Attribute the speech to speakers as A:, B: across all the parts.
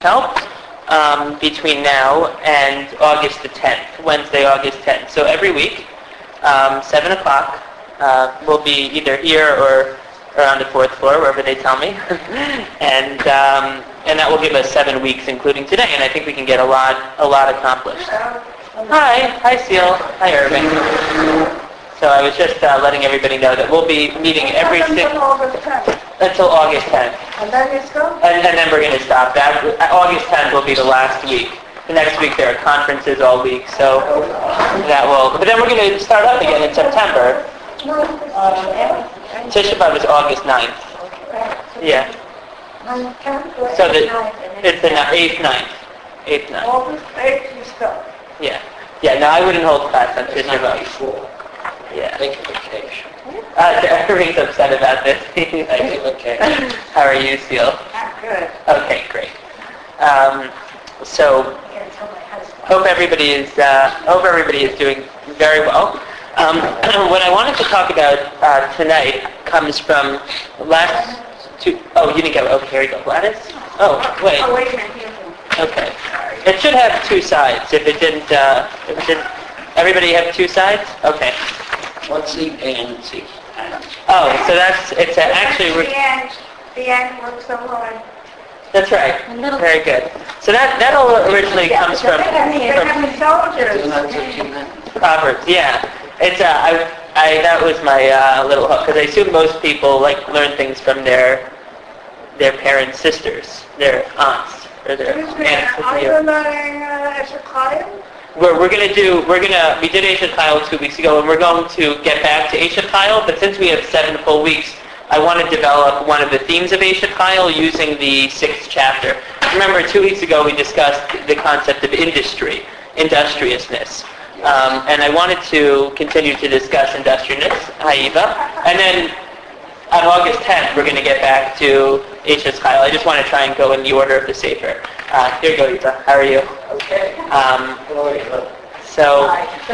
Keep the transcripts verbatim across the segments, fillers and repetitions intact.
A: help um, between now and August the tenth, Wednesday, August tenth. So every week, um, seven o'clock, uh, we'll be either here or, or on the fourth floor, wherever they tell me. and um, and that will give us seven weeks, including today. And I think we can get a lot a lot accomplished. Hi. Hi, Seal. Hi, Irving. So I was just uh, letting everybody know that we'll be meeting every six... Until August tenth.
B: And then you stop?
A: And, and then we're going to stop. That, August tenth will be the last week. The next week there are conferences all week, so that will... But then we're going to start up again in September. Tisha B'Av is August ninth. Yeah. So the, it's the eighth, ninth. eighth, ninth.
B: August eighth you start.
A: Yeah. Yeah, no, I wouldn't hold class on Tisha B'Av. Yeah.
C: Take a vacation.
A: Uh, Irving's upset about this.
C: Take a vacation.
A: How are you, Seal?
B: Good.
A: Okay, great. Um, so, hope everybody is uh, hope everybody is doing very well. Um, what I wanted to talk about uh, tonight comes from last two. Oh, you didn't get. Okay, here you go, Gladys. Oh, wait.
B: Oh, wait a minute.
A: Okay. It should have two sides. If it didn't, uh, if it didn't, everybody have two sides? Okay.
C: What's the and the?
A: Oh, so that's, it's a, actually,
B: The
A: we're,
B: end, the end works so hard.
A: that's right. Very good. So that, that all originally comes from,
B: They're
A: from
B: having soldiers.
A: Proverbs, yeah. It's, uh, I, I, that was my uh, little hook, because I assume most people, like, learn things from their, their parents' sisters, their aunts, or their
B: Excuse me,
A: aunts.
B: are you learning uh, Ezekiel?
A: We're, we're going to do, we're going to, we did Asia Kyle two weeks ago, and we're going to get back to Asia Kyle, but since we have seven full weeks, I want to develop one of the themes of Asia Kyle using the sixth chapter. Remember, two weeks ago we discussed the concept of industry, industriousness. Um, and I wanted to continue to discuss industriousness, Haiva, and then on August tenth, we're going to get back to Asia Kyle. I just want to try and go in the order of the Sefer. Uh, here you go, Eva. How are you?
C: Okay.
A: Um, so,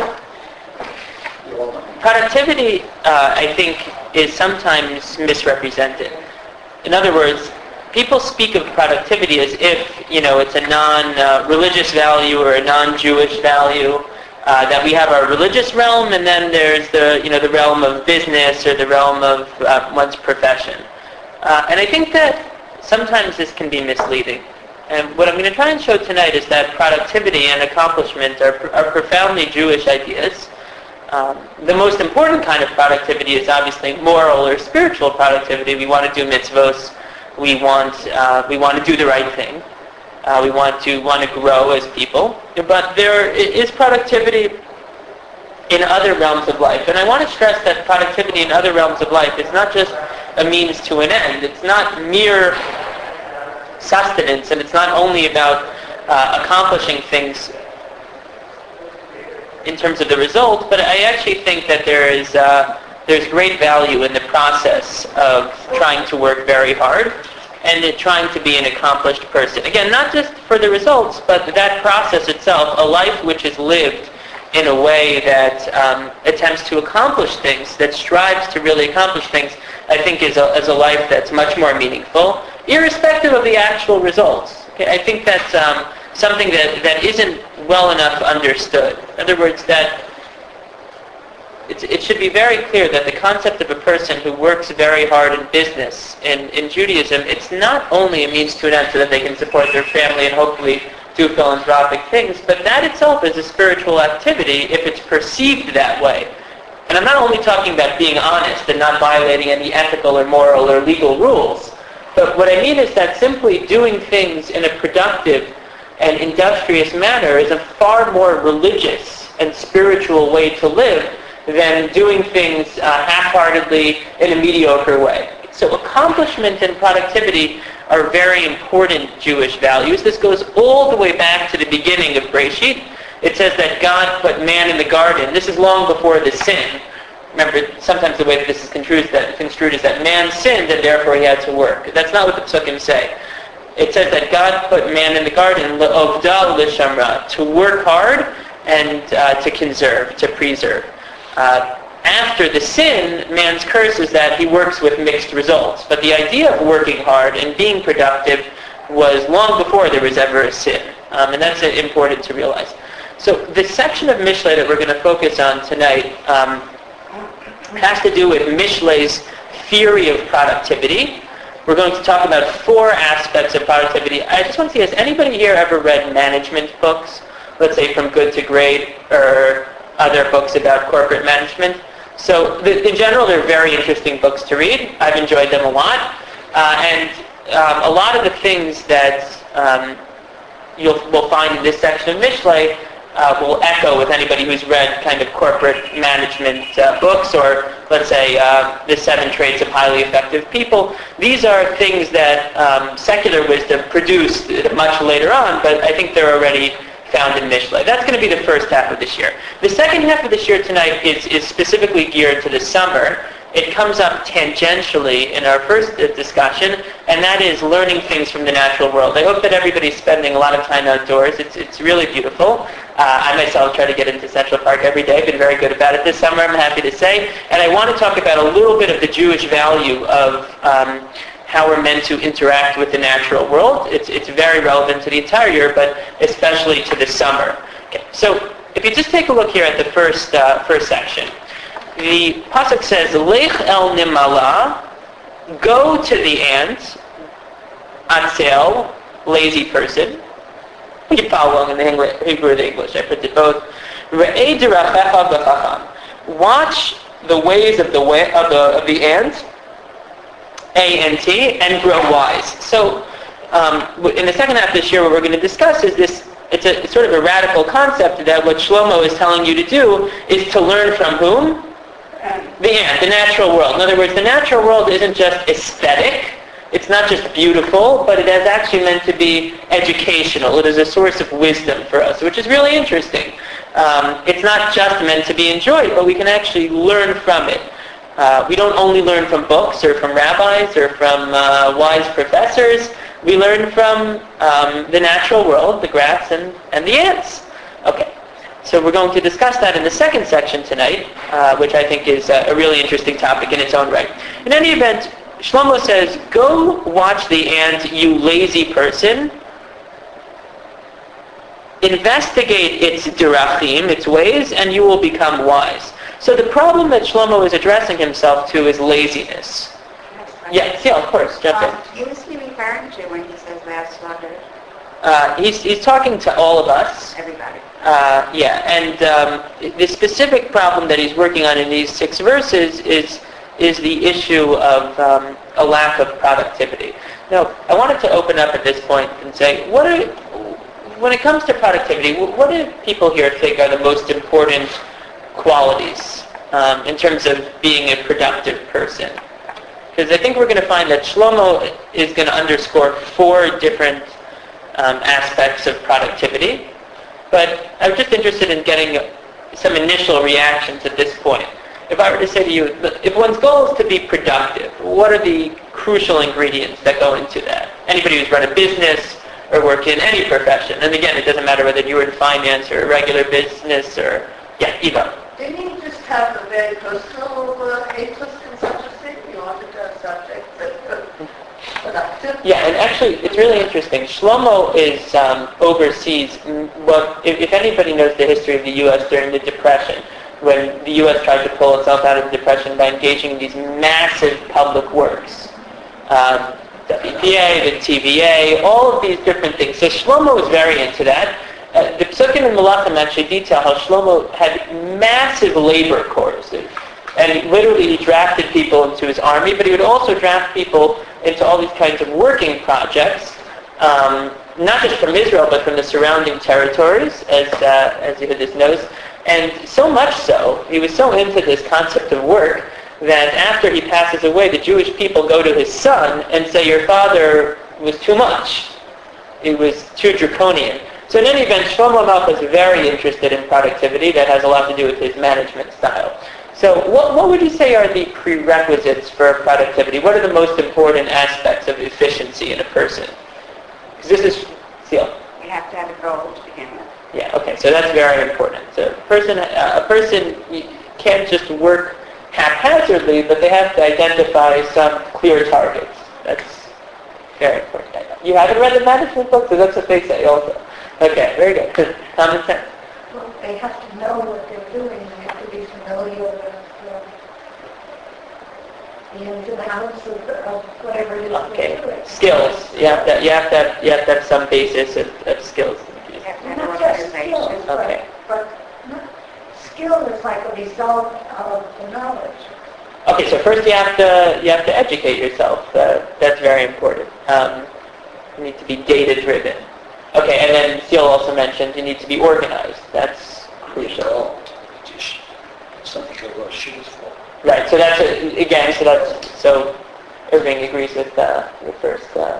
A: productivity, uh, I think, is sometimes misrepresented. In other words, people speak of productivity as if, you know, it's a non-religious value or a non-Jewish value. Uh, that we have our religious realm, and then there's the, you know, the realm of business or the realm of uh, one's profession. Uh, and I think that sometimes this can be misleading. And what I'm going to try and show tonight is that productivity and accomplishment are, are profoundly Jewish ideas. Um, the most important kind of productivity is obviously moral or spiritual productivity. We want to do mitzvos. We want uh, we want to do the right thing. Uh, we want to want to grow as people. But there is productivity in other realms of life. And I want to stress that productivity in other realms of life is not just a means to an end. It's not mere sustenance, and it's not only about uh, accomplishing things in terms of the result, but I actually think that there is uh, there's great value in the process of trying to work very hard and in trying to be an accomplished person. Again, not just for the results, but that process itself, a life which is lived in a way that um, attempts to accomplish things, that strives to really accomplish things, I think is a, is a life that's much more meaningful, irrespective of the actual results. Okay? I think that's um, something that, that isn't well enough understood. In other words, that it's, it should be very clear that the concept of a person who works very hard in business, in, in Judaism, it's not only a means to an end so that they can support their family and hopefully do philanthropic things, but that itself is a spiritual activity if it's perceived that way. And I'm not only talking about being honest and not violating any ethical or moral or legal rules, but what I mean is that simply doing things in a productive and industrious manner is a far more religious and spiritual way to live than doing things uh, half-heartedly in a mediocre way. So accomplishment and productivity are very important Jewish values. This goes all the way back to the beginning of Breshit. It says that God put man in the garden. This is long before the sin. Remember, sometimes the way that this is construed is that, construed is that man sinned and therefore he had to work. That's not what the Psukim say. It says that God put man in the garden, l'ovda l'shamra, to work hard and uh, to conserve, to preserve. Uh, after the sin, man's curse is that he works with mixed results. But the idea of working hard and being productive was long before there was ever a sin. Um, and that's uh, important to realize. So the section of Mishlei that we're going to focus on tonight um, has to do with Mishlei's theory of productivity. We're going to talk about four aspects of productivity. I just want to see, has anybody here ever read management books? Let's say From Good to Great or other books about corporate management. So the, in general, they're very interesting books to read. I've enjoyed them a lot. Uh, and um, a lot of the things that um, you'll will find in this section of Mishlei uh, will echo with anybody who's read kind of corporate management uh, books, or let's say uh, The Seven Traits of Highly Effective People. These are things that um, secular wisdom produced much later on, but I think they're already found in Mishlei. That's going to be the first half of this year. The second half of this year tonight is, is specifically geared to the summer. It comes up tangentially in our first discussion, and that is learning things from the natural world. I hope that everybody's spending a lot of time outdoors. It's it's really beautiful. Uh, I myself try to get into Central Park every day. I've been very good about it this summer, I'm happy to say. And I want to talk about a little bit of the Jewish value of um, how we're meant to interact with the natural world. It's it's very relevant to the entire year, but especially to the summer. Okay. So if you just take a look here at the first uh, first section. The pasuk says, Lech el nimala, go to the ant, atzel, lazy person. You can follow along in the English, Hebrew or the English. I printed both. Re'ei derachecha b'chacham. Watch the ways of the way of the of the ant, A N T, and grow wise. So, um, in the second half of this year, what we're going to discuss is this. It's a it's sort of a radical concept that what Shlomo is telling you to do is to learn from whom? The ant, the natural world. In other words, the natural world isn't just aesthetic. It's not just beautiful, but it is actually meant to be educational. It is a source of wisdom for us, which is really interesting. Um, it's not just meant to be enjoyed, but we can actually learn from it. Uh, we don't only learn from books or from rabbis or from uh, wise professors. We learn from um, the natural world, the grass and, and the ants. Okay. So we're going to discuss that in the second section tonight, uh, which I think is uh, a really interesting topic in its own right. In any event, Shlomo says, go watch the ant, you lazy person. Investigate its derachim, its ways, and you will become wise. So the problem that Shlomo is addressing himself to is laziness. Yes, yeah, of course, jump in.
B: Um, who is he referring to when he says last sluggard?
A: Uh, he's, he's talking to all of us.
B: Everybody.
A: Uh, yeah, and um, the specific problem that he's working on in these six verses is is the issue of um, a lack of productivity. Now, I wanted to open up at this point and say, what are, when it comes to productivity, what do people here think are the most important qualities um, in terms of being a productive person? Because I think we're going to find that Shlomo is going to underscore four different um, aspects of productivity. But I'm just interested in getting some initial reactions at this point. If I were to say to you, if one's goal is to be productive, what are the crucial ingredients that go into that? Anybody who's run a business or worked in any profession, and again, it doesn't matter whether you were in finance or a regular business or, yeah, Eva.
B: Didn't he just have a very personal uh, interest in such a thing? He wanted to have subjects that could productive?
A: Yeah, and actually, it's really interesting. Shlomo is um, oversees what, if, if anybody knows the history of the U S during the Depression, when the U S tried to pull itself out of the Depression by engaging in these massive public works. Um, W P A, the T V A, all of these different things. So Shlomo was very into that. Uh, the Psukim and Malachim actually detail how Shlomo had massive labor corps. And literally he drafted people into his army, but he would also draft people into all these kinds of working projects, um, not just from Israel, but from the surrounding territories, as uh, as Yehudis knows. And so much so, he was so into this concept of work, that after he passes away, the Jewish people go to his son and say, your father was too much. It was too draconian. So in any event, Shlomo Malka is very interested in productivity. That has a lot to do with his management style. So what, what would you say are the prerequisites for productivity? What are the most important aspects of efficiency in a person? Because this is, Seal.
B: You have to have a goal to begin with.
A: Yeah, okay, so that's very important. So a person, uh, a person can't just work haphazardly, but they have to identify some clear targets. That's very important. You haven't read the management book, so that's what they say also. Okay, very good. Common sense.
B: Well, they have to know what they're doing. They have to be familiar with uh, the ins and outs of, of whatever it is
A: Okay,
B: they're doing.
A: skills. You have to, you have to, have, you have to have some basis of, of skills.
B: Not just skills,
A: Okay.
B: but, but not, skill is like a result of the knowledge.
A: Okay, so first you have to you have to educate yourself. Uh, that's very important. Um, you need to be data driven. Okay, and then Seal also mentioned you need to be organized. That's crucial.
C: Oh, just something to go shoes for.
A: Right. So that's a, again. So that's so. Irving agrees with uh, the first, uh,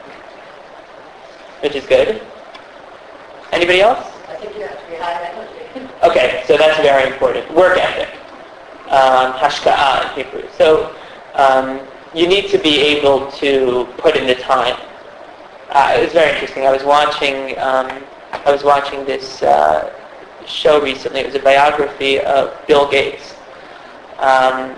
A: which is good. Anybody else?
B: I think you have to be high energy.
A: Okay, so that's very important. Work ethic. Um, hashka'ah in Hebrew. So um, you need to be able to put in the time. Uh, it was very interesting. I was watching. Um, I was watching this uh, show recently. It was a biography of Bill Gates. Um,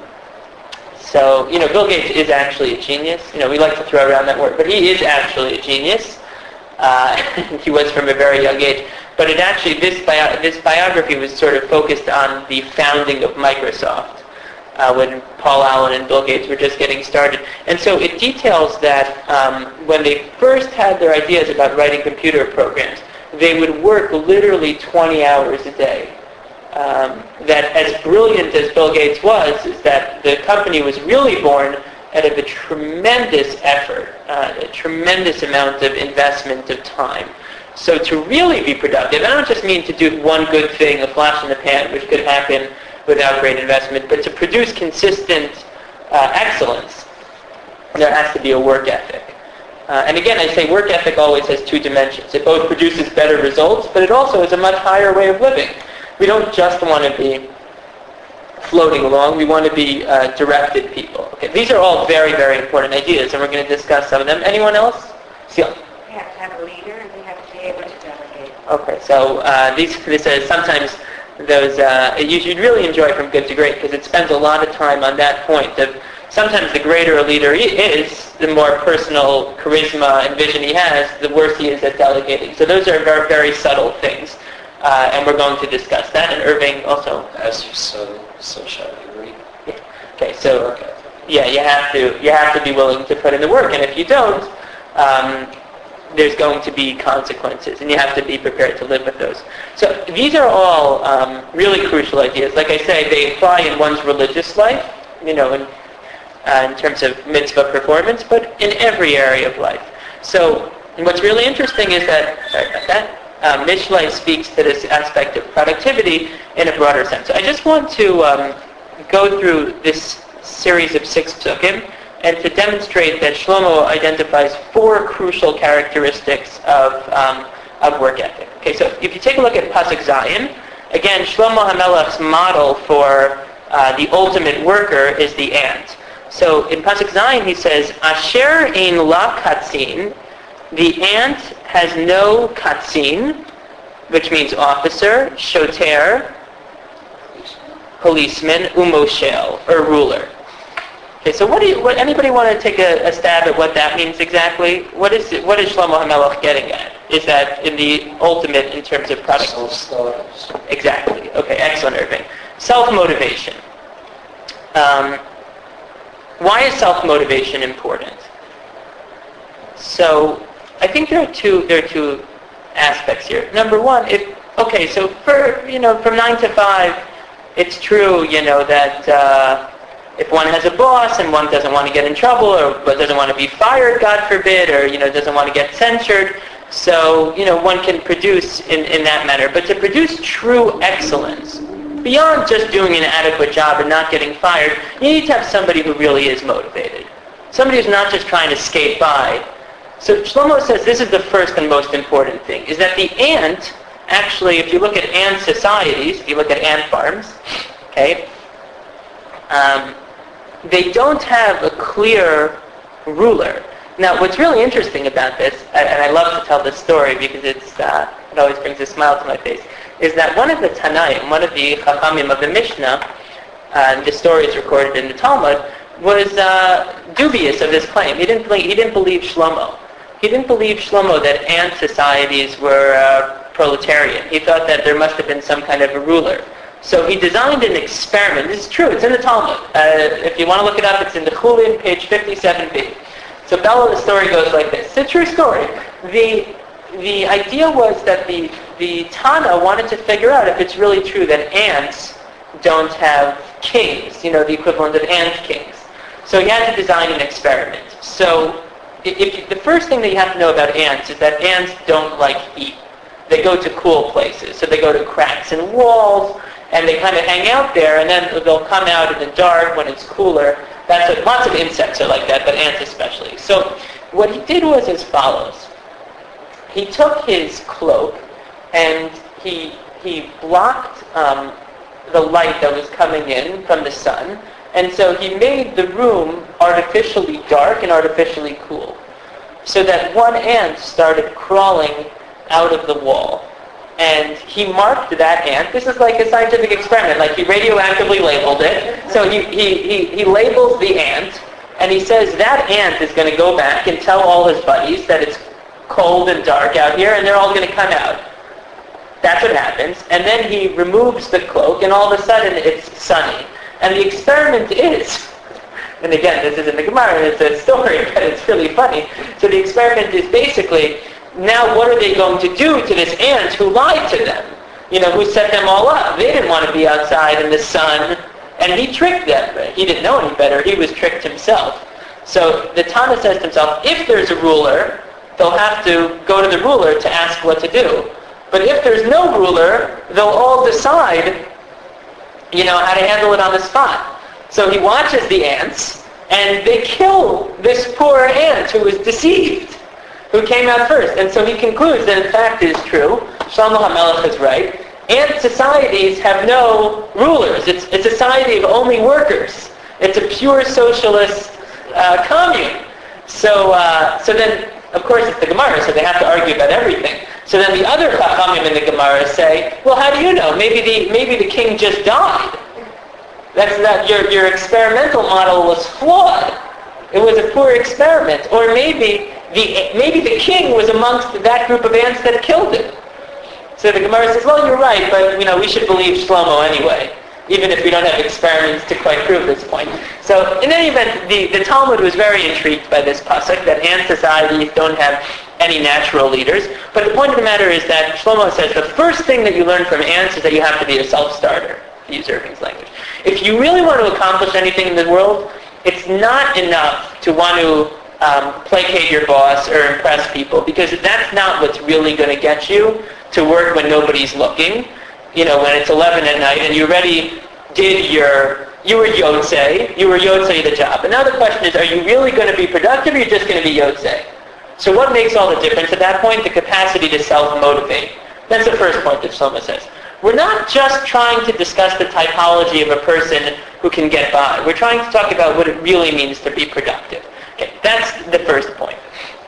A: so you know, Bill Gates is actually a genius. You know, we like to throw around that word, but he is actually a genius. Uh, he was from a very young age. But it actually, this bio, this biography was sort of focused on the founding of Microsoft, uh, when Paul Allen and Bill Gates were just getting started. And so it details that um, when they first had their ideas about writing computer programs, they would work literally twenty hours a day. Um, that as brilliant as Bill Gates was, is that the company was really born out of a tremendous effort, uh, a tremendous amount of investment of time. So to really be productive, I don't just mean to do one good thing, a flash in the pan, which could happen without great investment, but to produce consistent uh, excellence, there has to be a work ethic. Uh, and again, I say work ethic always has two dimensions. It both produces better results, but it also is a much higher way of living. We don't just want to be floating along. We want to be uh, directed people. Okay, these are all very, very important ideas, and we're going to discuss some of them. Anyone else? Seal.
D: We have to have a leader, and we have to be able to delegate.
A: Okay, so uh, these this is sometimes those uh, you should really enjoy From Good to Great, because it spends a lot of time on that point of sometimes the greater a leader is, the more personal charisma and vision he has, the worse he is at delegating. So those are very, very subtle things, uh, and we're going to discuss that. And Irving also.
C: As you so, so shall agree.
A: Yeah. Okay, so
C: Work ethic.
A: yeah, you have to you have to be willing to put in the work, and if you don't, um, there's going to be consequences, and you have to be prepared to live with those. So these are all um, really crucial ideas. Like I say, they apply in one's religious life, you know, in, uh, in terms of mitzvah performance, but in every area of life. So what's really interesting is that uh, that uh, Mishlei speaks to this aspect of productivity in a broader sense. So I just want to um, go through this series of six psukim, and to demonstrate that Shlomo identifies four crucial characteristics of, um, of work ethic. Okay, so if you take a look at Pasuk Zayin, again, Shlomo HaMelech's model for uh, the ultimate worker is the ant. So in Pasuk Zayin he says, Asher ein la katzin, the ant has no katzin, which means officer, shoter, policeman, umoshel, or ruler. Okay, so what do you, what, anybody want to take a, a stab at what that means exactly? What is it, what is Shlomo HaMelech getting at? Is that in the ultimate in terms of product?
C: Self-starters.
A: Exactly. Okay, excellent, Irving. Self-motivation. Um, why is self-motivation important? So I think there are two there are two aspects here. Number one, if okay, so for you know from nine to five, it's true you know that. Uh, If one has a boss and one doesn't want to get in trouble, or doesn't want to be fired, God forbid, or you know doesn't want to get censured, so you know one can produce in, in that manner. But to produce true excellence, beyond just doing an adequate job and not getting fired, you need to have somebody who really is motivated, somebody who's not just trying to skate by. So Shlomo says this is the first and most important thing: is that the ant actually, if you look at ant societies, if you look at ant farms, okay. Um, they don't have a clear ruler. Now, what's really interesting about this, and I love to tell this story because it's uh, it always brings a smile to my face, is that one of the Tanaim, one of the Chachamim of the Mishnah, uh, and the story is recorded in the Talmud, was uh, dubious of this claim. He didn't believe, he didn't believe Shlomo. he didn't believe, Shlomo, that ant societies were uh, proletarian. He thought that there must have been some kind of a ruler. So he designed an experiment. This is true. It's in the Talmud. Uh, if you want to look it up, it's in the Chulin, page fifty-seven b. So Bella, the story goes like this. It's a true story. The the idea was that the the Tana wanted to figure out if it's really true that ants don't have kings, you know, the equivalent of ant kings. So he had to design an experiment. So if, if the first thing that you have to know about ants is that ants don't like heat. They go to cool places. So they go to cracks in walls, and they kind of hang out there, and then they'll come out in the dark when it's cooler. That's what, lots of insects are like that, but ants especially. So what he did was as follows. He took his cloak, and he he blocked um, the light that was coming in from the sun, and so he made the room artificially dark and artificially cool, so that one ant started crawling out of the wall. And he marked that ant. This is like a scientific experiment. Like he radioactively labeled it. So he, he, he, he labels the ant, and he says that ant is going to go back and tell all his buddies that it's cold and dark out here, and they're all going to come out. That's what happens. And then he removes the cloak, and all of a sudden it's sunny. And the experiment is, and again, this is in the Gemara, and it's a story, but it's really funny. So the experiment is basically, now what are they going to do to this ant who lied to them? You know, who set them all up? They didn't want to be outside in the sun, and he tricked them. He didn't know any better. He was tricked himself. So the Tana says to himself, if there's a ruler, they'll have to go to the ruler to ask what to do. But if there's no ruler, they'll all decide, you know, how to handle it on the spot. So he watches the ants, and they kill this poor ant who was deceived, who came out first. And so he concludes that in fact it is true. Shlomo HaMelech is right. Ant societies have no rulers. It's a society of only workers. It's a pure socialist uh, commune. So, uh, so then, of course, it's the Gemara, so they have to argue about everything. So then the other Chachamim in the Gemara say, well, how do you know? Maybe the maybe the king just died. That's not your your experimental model was flawed. It was a poor experiment, or maybe the maybe the king was amongst that group of ants that killed him. So the Gemara says, well, you're right, but you know we should believe Shlomo anyway, even if we don't have experiments to quite prove this point. So in any event, the, the Talmud was very intrigued by this pasuk that ant societies don't have any natural leaders. But the point of the matter is that Shlomo says the first thing that you learn from ants is that you have to be a self-starter, to use Irving's language. If you really want to accomplish anything in the world, it's not enough to want to um, placate your boss or impress people, because that's not what's really going to get you to work when nobody's looking. You know, when it's eleven at night and you already did your, you were yotzei, you were yotzei the job. And now the question is, are you really going to be productive or are you just going to be yotzei? So what makes all the difference at that point? The capacity to self-motivate. That's the first point that Shlomo says. We're not just trying to discuss the typology of a person who can get by. We're trying to talk about what it really means to be productive. Okay, that's the first point.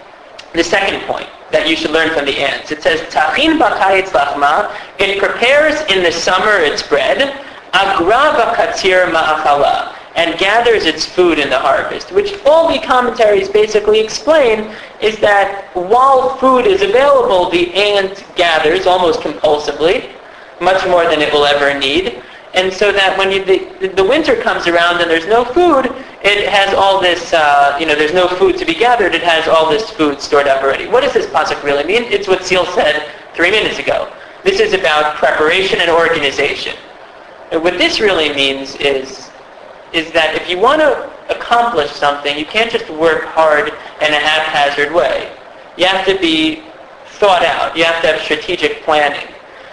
A: The second point that you should learn from the ants. It says, Tachin b'chayetz lachma, it prepares in the summer its bread, agra b'katzir ma'achala, and gathers its food in the harvest, which all the commentaries basically explain is that while food is available, the ant gathers almost compulsively, much more than it will ever need. And so that when you, the, the winter comes around and there's no food, it has all this, uh, you know, there's no food to be gathered, it has all this food stored up already. What does this pasuk really mean? It's what Seal said three minutes ago. This is about preparation and organization. And what this really means is, is that if you want to accomplish something, you can't just work hard in a haphazard way. You have to be thought out. You have to have strategic planning.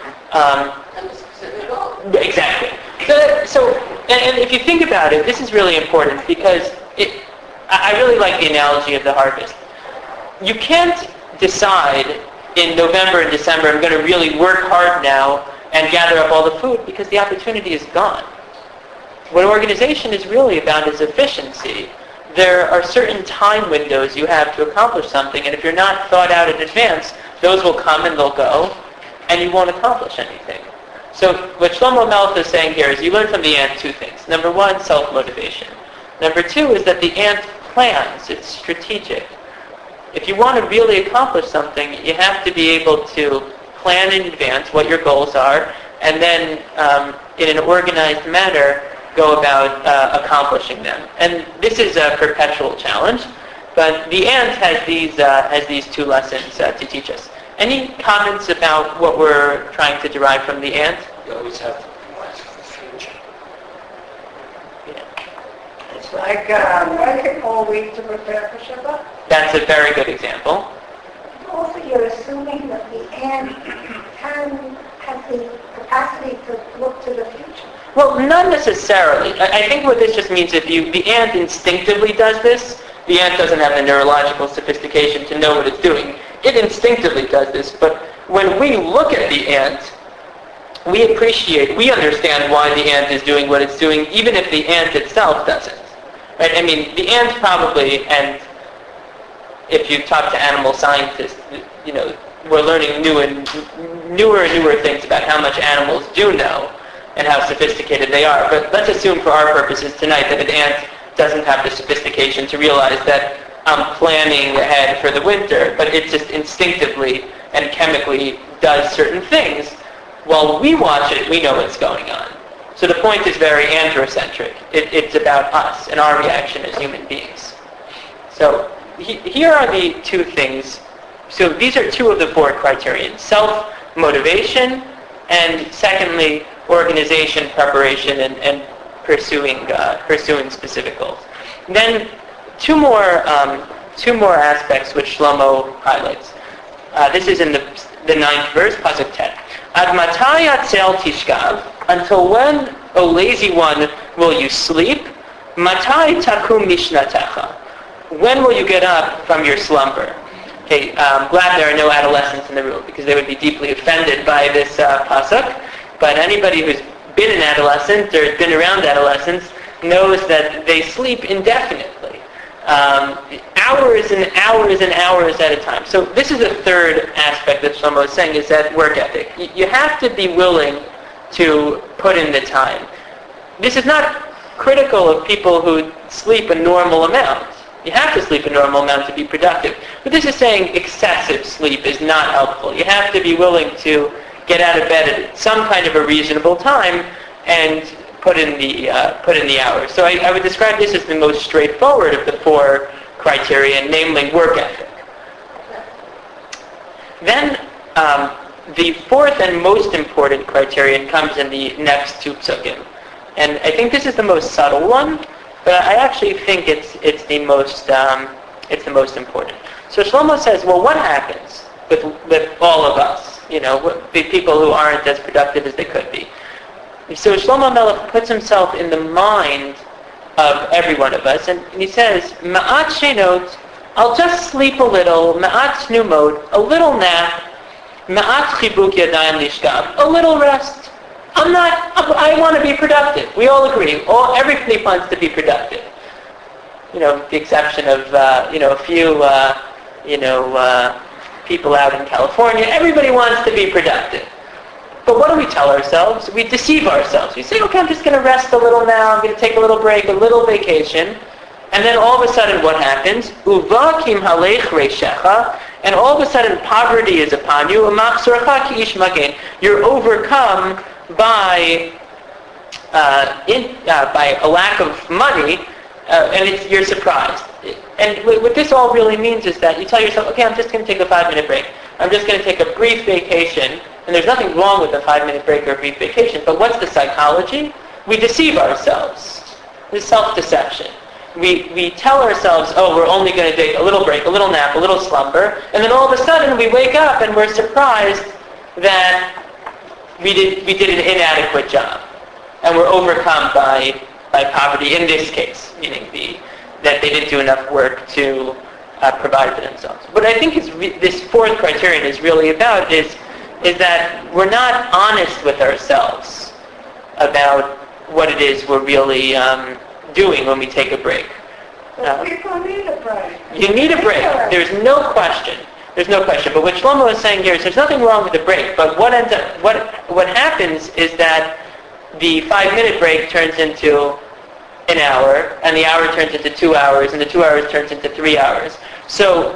A: Um, exactly. So, so and, and if you think about it, this is really important because it, I really like the analogy of the harvest. You can't decide in November and December, I'm going to really work hard now and gather up all the food because the opportunity is gone. What organization is really about is efficiency. There are certain time windows you have to accomplish something, and if you're not thought out in advance, those will come and they'll go, and you won't accomplish anything. So what Shlomo Melech is saying here is you learn from the ant two things. Number one, self-motivation. Number two is that the ant plans. It's strategic. if you want to really accomplish something, you have to be able to plan in advance what your goals are, and then um, in an organized manner go about uh, accomplishing them. And this is a perpetual challenge, but the ant has these uh, has these two lessons uh, to teach us. Any comments about what we're trying to derive from the ant?
C: You always have to plan for the future.
A: Yeah.
B: It's like um, working all week to prepare for Shabbat.
A: That's a very good example.
E: Also, you're assuming that the ant can have the capacity to look to the future.
A: Well, not necessarily. I I think what this just means, if you the ant instinctively does this, the ant doesn't have the neurological sophistication to know what it's doing. It instinctively does this, but when we look at the ant, we appreciate, we understand why the ant is doing what it's doing, even if the ant itself doesn't. Right? I mean, the ant probably, and if you talk to animal scientists, you know, we're learning new and newer and newer things about how much animals do know and how sophisticated they are. But let's assume for our purposes tonight that an ant doesn't have the sophistication to realize that I'm planning ahead for the winter, but it just instinctively and chemically does certain things. While we watch it, we know what's going on. So the point is very androcentric. It, it's about us and our reaction as human beings. So he, here are the two things. So these are two of the four criterion: self-motivation, and secondly, organization, preparation, and, and pursuing uh, pursuing specific goals. And then two more um, two more aspects which Shlomo highlights. Uh, this is in the the ninth verse, pasuk ten. Ad matai atzel tishkav? Until when, O lazy one, will you sleep? Matai takum mishnatecha? When will you get up from your slumber? Okay, I'm glad there are no adolescents in the room, because they would be deeply offended by this uh, pasuk. But anybody who's been an adolescent or been around adolescents knows that they sleep indefinitely. Um, hours and hours and hours at a time. So this is the third aspect that Shlomo is saying, is that work ethic. You, you have to be willing to put in the time. This is not critical of people who sleep a normal amount. You have to sleep a normal amount to be productive. But this is saying excessive sleep is not helpful. You have to be willing to get out of bed at some kind of a reasonable time and put in the uh, put in the hours. So I, I would describe this as the most straightforward of the four criteria, namely work ethic. Then um, the fourth and most important criterion comes in the next two psukim, and I think this is the most subtle one, but I actually think it's it's the most um, it's the most important. So Shlomo says, well, what happens with with all of us? You know, the people who aren't as productive as they could be. So Shlomo Melech puts himself in the mind of every one of us, and he says, Ma'at shenot, I'll just sleep a little, Ma'at snumot, a little nap, Ma'at chibuk yadayim lishkav, a little rest. I'm not, I want to be productive. We all agree. All, everybody wants to be productive. You know, with the exception of, uh, you know, a few, uh, you know, uh, people out in California. Everybody wants to be productive. But what do we tell ourselves? We deceive ourselves. We say, okay, I'm just going to rest a little now. I'm going to take a little break, a little vacation. And then all of a sudden what happens? Uva kim halech reishecha. And all of a sudden poverty is upon you. Umachzorcha ki ish magen. You're overcome by, uh, in, uh, by a lack of money, uh, and it's, you're surprised. And what this all really means is that you tell yourself, okay, I'm just going to take a five-minute break. I'm just going to take a brief vacation. And there's nothing wrong with a five-minute break or a brief vacation. But what's the psychology? We deceive ourselves. This self-deception. We we tell ourselves, oh, we're only going to take a little break, a little nap, a little slumber. And then all of a sudden we wake up and we're surprised that we did we did an inadequate job. And we're overcome by by poverty in this case, meaning the that they didn't do enough work to uh, provide for themselves. What I think is re- this fourth criterion is really about is is that we're not honest with ourselves about what it is we're really um, doing when we take a break.
B: But people need a break.
A: You need a break. There's no question. There's no question. But what Shlomo is saying here is there's nothing wrong with a break. But what ends up, what what happens is that the five-minute break turns into an hour, and the hour turns into two hours, and the two hours turns into three hours. So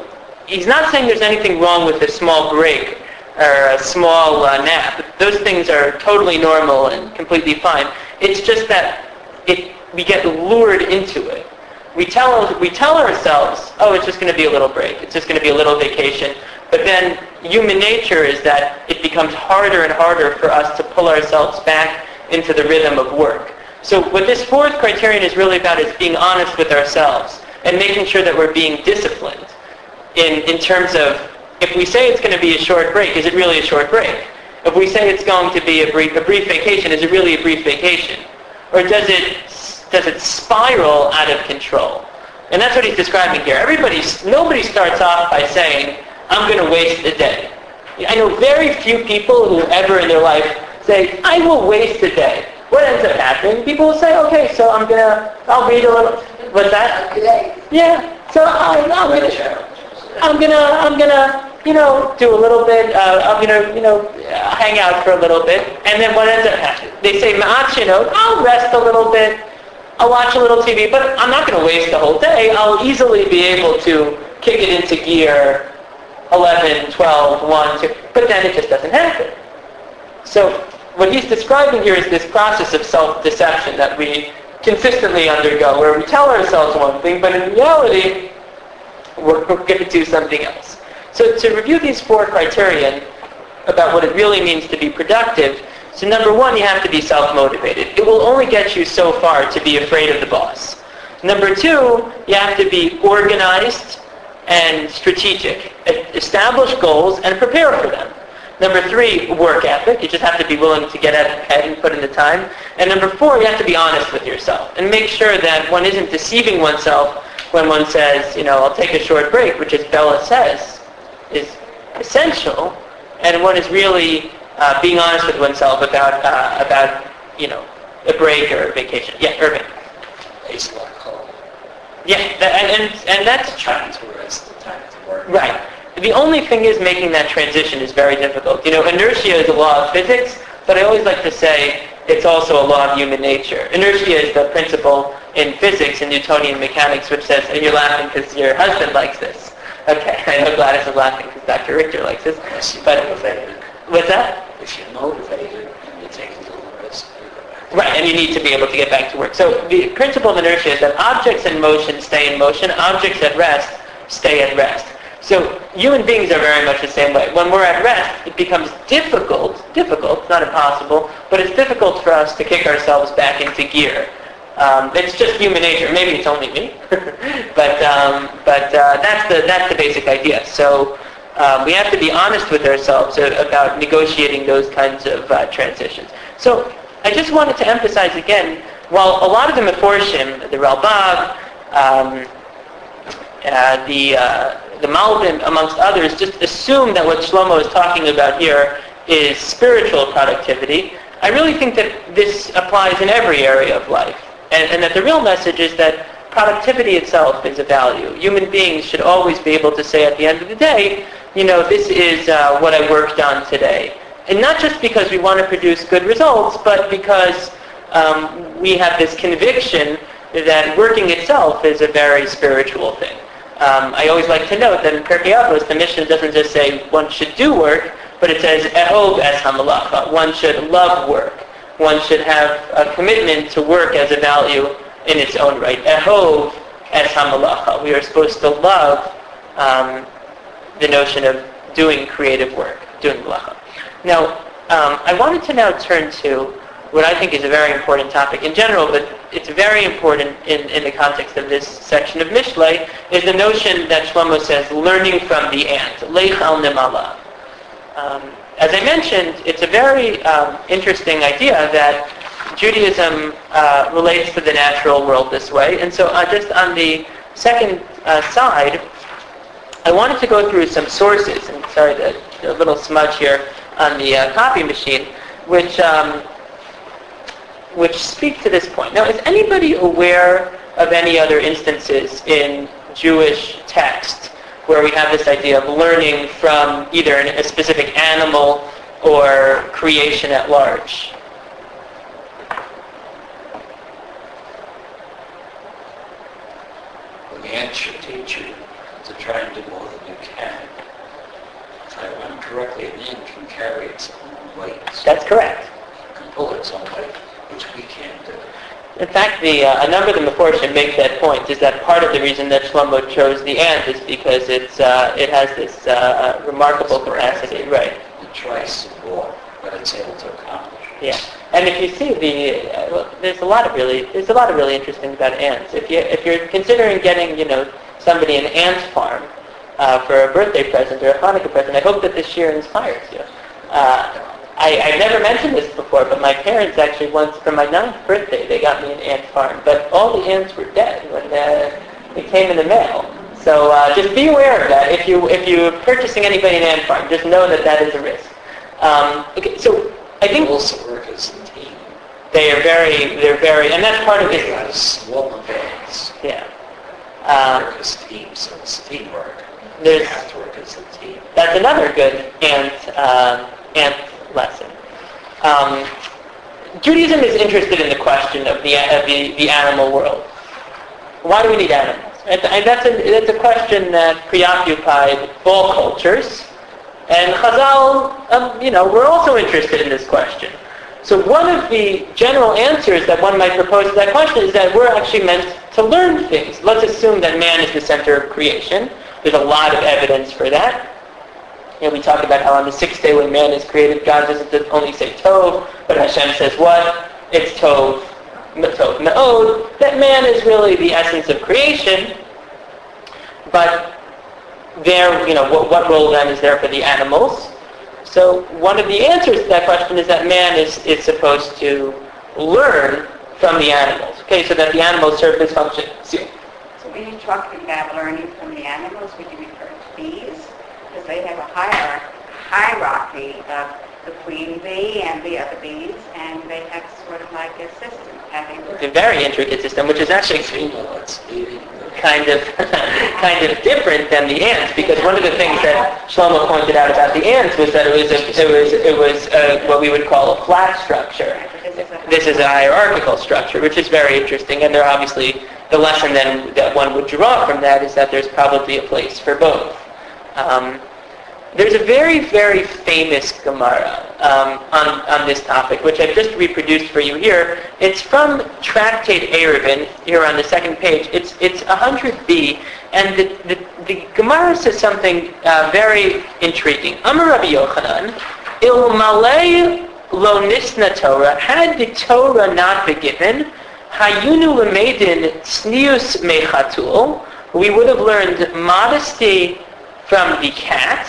A: he's not saying there's anything wrong with a small break or a small uh, nap. Those things are totally normal and completely fine. It's just that it, we get lured into it. We tell, we tell ourselves, oh, it's just going to be a little break. It's just going to be a little vacation. But then human nature is that it becomes harder and harder for us to pull ourselves back into the rhythm of work. So what this fourth criterion is really about is being honest with ourselves and making sure that we're being disciplined in, in terms of, if we say it's going to be a short break, is it really a short break? If we say it's going to be a brief, a brief vacation, is it really a brief vacation? Or does it, does it spiral out of control? And that's what he's describing here. Everybody, nobody starts off by saying, I'm going to waste a day. I know very few people who ever in their life say, I will waste a day. What ends up happening? People will say, okay, so I'm going to, I'll read a little, what's that?
B: Today.
A: Yeah, so I, I'm going to, I'm going to, I'm going to, you know, do a little bit, uh, I'm going to, you know, uh, hang out for a little bit. And then what ends up happening? They say, Ma'at, you know, I'll rest a little bit. I'll watch a little T V, but I'm not going to waste the whole day. I'll easily be able to kick it into gear eleven, twelve, one, two, but then it just doesn't happen. So what he's describing here is this process of self-deception that we consistently undergo, where we tell ourselves one thing, but in reality, we're, we're going to do something else. So to review these four criterion about what it really means to be productive, so number one, you have to be self-motivated. It will only get you so far to be afraid of the boss. Number two, you have to be organized and strategic. Establish goals and prepare for them. Number three, work ethic. You just have to be willing to get ahead and put in the time. And number four, you have to be honest with yourself and make sure that one isn't deceiving oneself when one says, you know, I'll take a short break, which as Bella says, is essential, and one is really uh, being honest with oneself about, uh, about, you know, a break or a vacation. Yeah, Irving.
C: It's like home.
A: Yeah, that, and, and, and that's
C: Time to rest, the time to work.
A: right. The only thing is making that transition is very difficult. You know, inertia is a law of physics, but I always like to say it's also a law of human nature. Inertia is the principle in physics and Newtonian mechanics, which says, and you're laughing because your husband likes this. Okay, I know Gladys is laughing because Doctor Richter likes this.
C: Yes, you're
A: But
C: motivated.
A: what's that?
C: If you're motivated and you take a little rest, you go back.
A: Right, and you need to be able to get back to work. So the principle of inertia is that objects in motion stay in motion, objects at rest stay at rest. So human beings are very much the same way. When we're at rest, it becomes difficult, difficult, not impossible, but it's difficult for us to kick ourselves back into gear. Um, it's just human nature. Maybe it's only me, but um, but uh, that's the that's the basic idea. So um, we have to be honest with ourselves about negotiating those kinds of uh, transitions. So I just wanted to emphasize again, while a lot of the Meforshim, the Ralbag, um, uh, the uh, the Malbim, amongst others, just assume that what Shlomo is talking about here is spiritual productivity. I really think that this applies in every area of life. And, and that the real message is that productivity itself is a value. Human beings should always be able to say at the end of the day, you know, this is uh, what I worked on today. And not just because we want to produce good results, but because um, we have this conviction that working itself is a very spiritual thing. Um, I always like to note that in Pirkei Avos, the mission doesn't just say one should do work, but it says ehov es hamalacha. One should love work. One should have a commitment to work as a value in its own right. Ehov es hamalacha. We are supposed to love um, the notion of doing creative work, doing malacha. Now, um, I wanted to now turn to what I think is a very important topic in general, but it's very important in, in the context of this section of Mishlei, is the notion that Shlomo says, learning from the ant, leich al nemala. Um, as I mentioned, it's a very um, interesting idea that Judaism uh, relates to the natural world this way. And so uh, just on the second uh, side, I wanted to go through some sources, and sorry, the, the little smudge here on the uh, copy machine, which um, which speak to this point. Now, is anybody aware of any other instances in Jewish text where we have this idea of learning from either a specific animal or creation at large?
C: Well, the ant should teach you to try and do more than you can. correctly, an ant can carry its own weight.
A: That's correct.
C: It can pull its own weight, which we can't do.
A: In fact, the, uh, a number of the Meforshim make that point, is that part of the reason that Shlomo chose the ant is because it's, uh, it has this uh, remarkable capacity. Right.
C: It tries to walk, but it's able to accomplish.
A: Yeah. And if you see the, uh, well, there's a lot of really, there's a lot of really interesting about ants. If you, if you're considering getting, you know, somebody an ant farm uh, for a birthday present or a Hanukkah present, I hope that this year inspires you. Uh, I, I've never mentioned this before, but my parents actually once, for my ninth birthday, they got me an ant farm. But all the ants were dead when uh, it came in the mail. So uh, just be aware of that. If you if you're purchasing anybody an ant farm, just know that that is a risk. Um, okay, so I think
C: They also work as a team.
A: they are very, they're very, and that's part of
C: They
A: this.
C: got small events.
A: Yeah. Um,
C: Work as teams, so it's teamwork.
A: There's-
C: They have to work as a team.
A: That's another good ant, um, ant lesson. Um, Judaism is interested in the question of the, of the, the animal world. Why do we need animals? And, and that's, a, that's a question that preoccupied all cultures. And Chazal, um, you know, we're also interested in this question. So one of the general answers that one might propose to that question is that we're actually meant to learn things. Let's assume that man is the center of creation. There's a lot of evidence for that. You know, we talk about how on the sixth day when man is created, God doesn't only say Tov, but Hashem says what? It's Tov, Tov Me'od, that man is really the essence of creation. But there, you know, what, what role then is there for the animals? So one of the answers to that question is that man is, is supposed to learn from the animals. Okay, so that the animals serve this function. So,
D: So when you're talking about learning from the animals, would you refer to bees? Because they have a hierarchy, hierarchy of the queen bee and the other bees, and they have sort of like a system having...
A: it's a very intricate system, which is actually
C: Female that's eating the
A: kind of kind of different than the ants, because one of the things that Shlomo pointed out about the ants was that it was a, it was it was a, what we would call a flat structure. This is a hierarchical structure, which is very interesting, and there obviously the lesson then that one would draw from that is that there's probably a place for both. Um, there's a very, very famous Gemara um, on, on this topic, which I've just reproduced for you here. It's from Tractate Eruvin, here on the second page. It's it's one hundred b, and the, the, the Gemara says something uh, very intriguing. Amar Rabbi Yochanan, Ilmalei lo nisna Torah, had the Torah not been given, hayunu lemedin tznius mechatul, we would have learned modesty from the cat.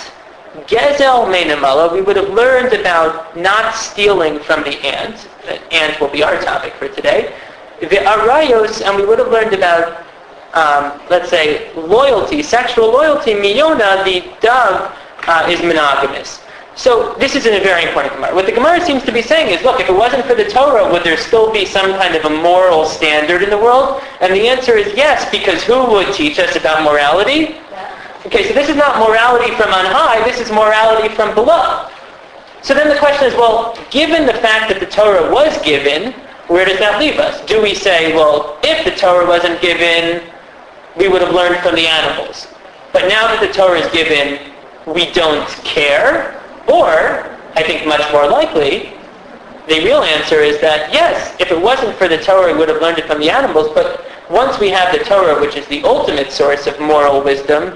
A: Gezel meinamala, we would have learned about not stealing from the ant. Ant will be our topic for today. The arayos, and we would have learned about, um, let's say, loyalty, sexual loyalty. Miyona, the dove, uh, is monogamous. So this is a very important Gemara. What the Gemara seems to be saying is, look, if it wasn't for the Torah, would there still be some kind of a moral standard in the world? And the answer is yes, because who would teach us about morality? Okay, so this is not morality from on high, this is morality from below. So then the question is, well, given the fact that the Torah was given, where does that leave us? Do we say, well, if the Torah wasn't given, we would have learned from the animals. But now that the Torah is given, we don't care? Or, I think much more likely, the real answer is that, yes, if it wasn't for the Torah, we would have learned it from the animals, but once we have the Torah, which is the ultimate source of moral wisdom,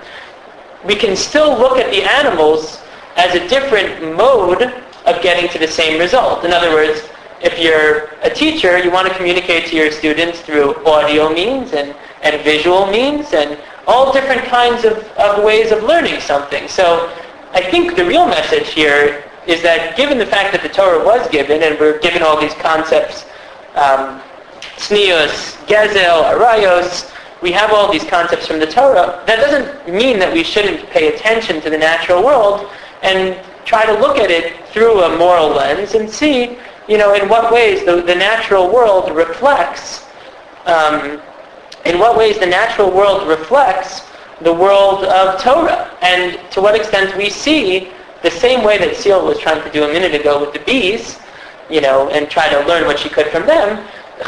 A: we can still look at the animals as a different mode of getting to the same result. In other words, if you're a teacher, you want to communicate to your students through audio means and, and visual means and all different kinds of, of ways of learning something. So I think the real message here is that given the fact that the Torah was given and we're given all these concepts, um, tznius, gezel, arayos, we have all these concepts from the Torah, that doesn't mean that we shouldn't pay attention to the natural world and try to look at it through a moral lens and see, you know, in what ways the, the natural world reflects, um, in what ways the natural world reflects the world of Torah, and to what extent we see the same way that Seal was trying to do a minute ago with the bees, you know, and try to learn what she could from them.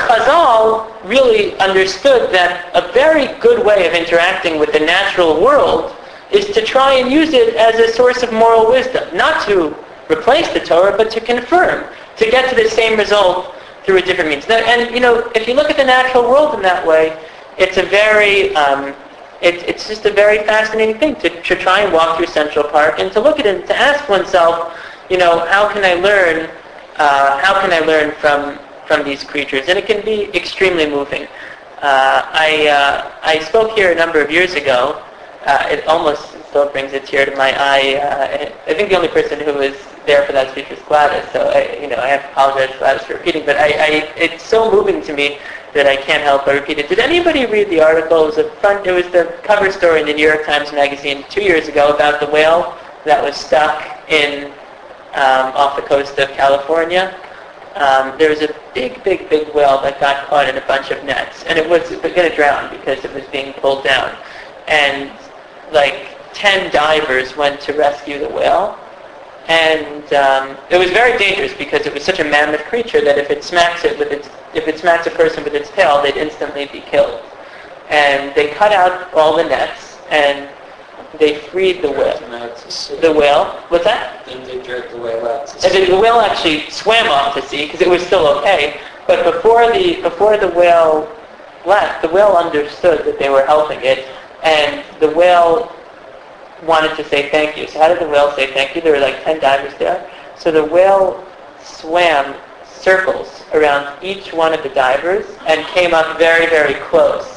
A: Chazal really understood that a very good way of interacting with the natural world is to try and use it as a source of moral wisdom, not to replace the Torah, but to confirm, to get to the same result through a different means. Now, and, you know, if you look at the natural world in that way, it's a very, um, it, it's just a very fascinating thing to, to try and walk through Central Park and to look at it and to ask oneself, you know, how can I learn, uh, how can I learn from, from these creatures? And it can be extremely moving. Uh, I, uh, I spoke here a number of years ago. Uh, it almost still brings a tear to my eye. Uh, I think the only person who was there for that speech was Gladys, so I, you know, I have to apologize to Gladys for repeating, but I, I, it's so moving to me that I can't help but repeat it. Did anybody read the article? It was, a front, it was the cover story in the New York Times Magazine two years ago about the whale that was stuck in um, off the coast of California. Um, there was a big, big, big whale that got caught in a bunch of nets, and it was going to drown because it was being pulled down. And like ten divers went to rescue the whale, and um, it was very dangerous because it was such a mammoth creature that if it smacks it with its, if it smacks a person with its tail, they'd instantly be killed. And they cut out all the nets and they freed the whale. The whale, what's that?
C: Then they dragged the whale out.
A: And then the whale actually swam off to sea because it was still okay. But before the before the whale left, the whale understood that they were helping it, and the whale wanted to say thank you. So how did the whale say thank you? There were like ten divers there. So the whale swam circles around each one of the divers and came up very, very close.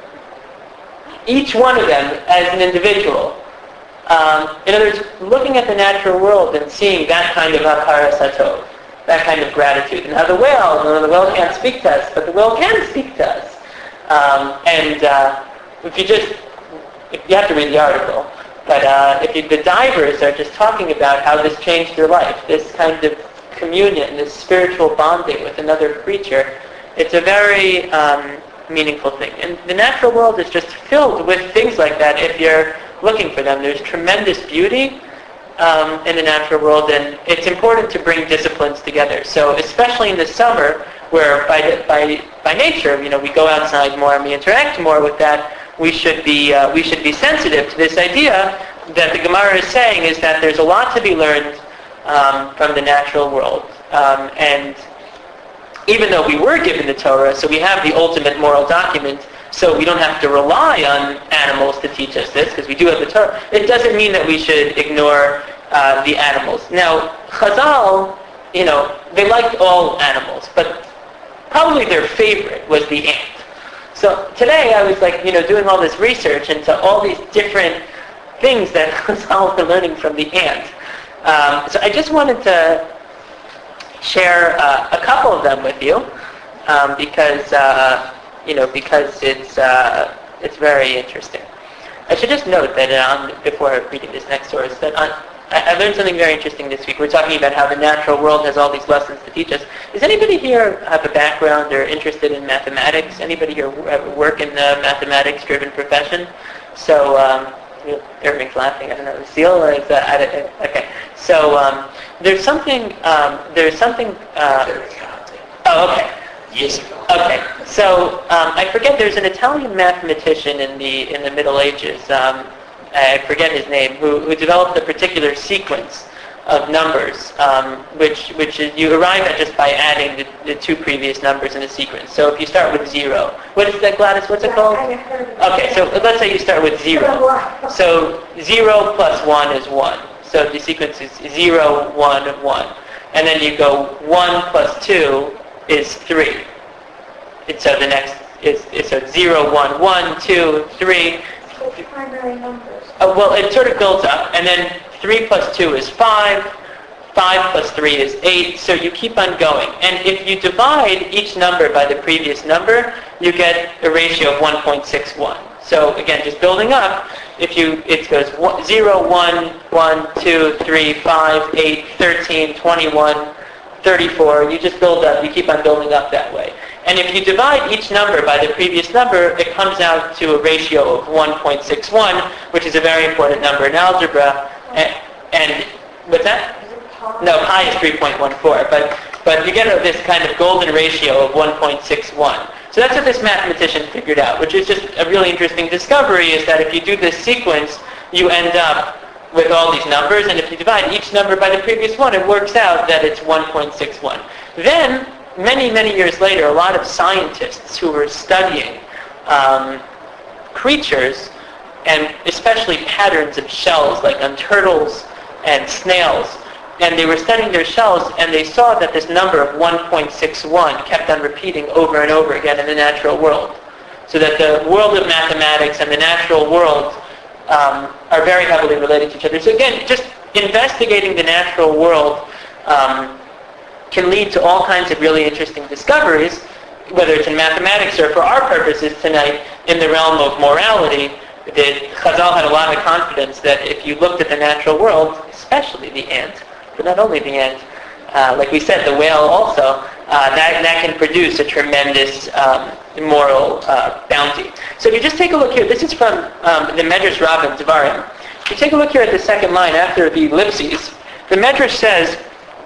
A: Each one of them as an individual. Um, in other words, looking at the natural world and seeing that kind of hakaras hatov, that kind of gratitude. Now the whale, you know, the whale can't speak to us, but the whale can speak to us. Um, and uh, if you just, if you have to read the article, but uh, if you, the divers are just talking about how this changed their life, this kind of communion, this spiritual bonding with another creature, it's a very um, meaningful thing. And the natural world is just filled with things like that if you're looking for them. There's tremendous beauty um, in the natural world, and it's important to bring disciplines together. So especially in the summer, where by by by nature, you know, we go outside more and we interact more with that, we should be uh, we should be sensitive to this idea that the Gemara is saying is that there's a lot to be learned um, from the natural world, um, and even though we were given the Torah, so we have the ultimate moral document, so we don't have to rely on animals to teach us this, because we do have the Torah, it doesn't mean that we should ignore uh, the animals. Now, Chazal, you know, they liked all animals, but probably their favorite was the ant. So today I was like, you know, doing all this research into all these different things that Chazal were learning from the ant. Um, so I just wanted to share uh, a couple of them with you, um, because uh, you know because it's uh, it's very interesting. I should just note that um, before reading this next source that on, I, I learned something very interesting this week. We're talking about how the natural world has all these lessons to teach us. Does anybody here have a background or interested in mathematics? Anybody here work in the mathematics-driven profession? So um, Irving's laughing. I don't know. Seal is uh, I don't, okay. So um, there's something. Um, there's something. Uh, oh, okay.
C: Years ago.
A: Okay. So um, I forget. There's an Italian mathematician in the in the Middle Ages. Um, I forget his name. Who, who developed a particular sequence of numbers, um, which which is you arrive at just by adding the, the two previous numbers in a sequence. So if you start with zero, what is that, Gladys? What's it called? Okay. So let's say you start with zero. So zero plus one is one. So the sequence is zero, one, one. And then you go one plus two is three. And so the next is, is so zero, one, one, two, three.
E: So primary numbers.
A: Uh, well, it sort of builds up. And then three plus two is five. five plus three is eight. So you keep on going. And if you divide each number by the previous number, you get a ratio of one point six one. So again, just building up, if you, it goes zero, one, one, two, three, five, eight, thirteen, twenty-one, thirty-four. You just build up. You keep on building up that way. And if you divide each number by the previous number, it comes out to a ratio of one point six one, which is a very important number in algebra. And, and what's that? No, pi is three point one four. But, but you get this kind of golden ratio of one point six one. So that's what this mathematician figured out, which is just a really interesting discovery, is that if you do this sequence, you end up with all these numbers, and if you divide each number by the previous one, it works out that it's one point six one. Then, many, many years later, a lot of scientists who were studying um, creatures, and especially patterns of shells, like on turtles and snails, and they were studying their shells, and they saw that this number of one point six one kept on repeating over and over again in the natural world. So that the world of mathematics and the natural world um, are very heavily related to each other. So again, just investigating the natural world um, can lead to all kinds of really interesting discoveries, whether it's in mathematics or for our purposes tonight in the realm of morality. That Chazal had a lot of confidence that if you looked at the natural world, especially the ant, but not only the ant, uh, like we said, the whale also, uh, that, that can produce a tremendous um, moral uh, bounty. So if you just take a look here, this is from um, the Medrash Rabbah Devarim. If you take a look here at the second line after the ellipses, the Medrash says,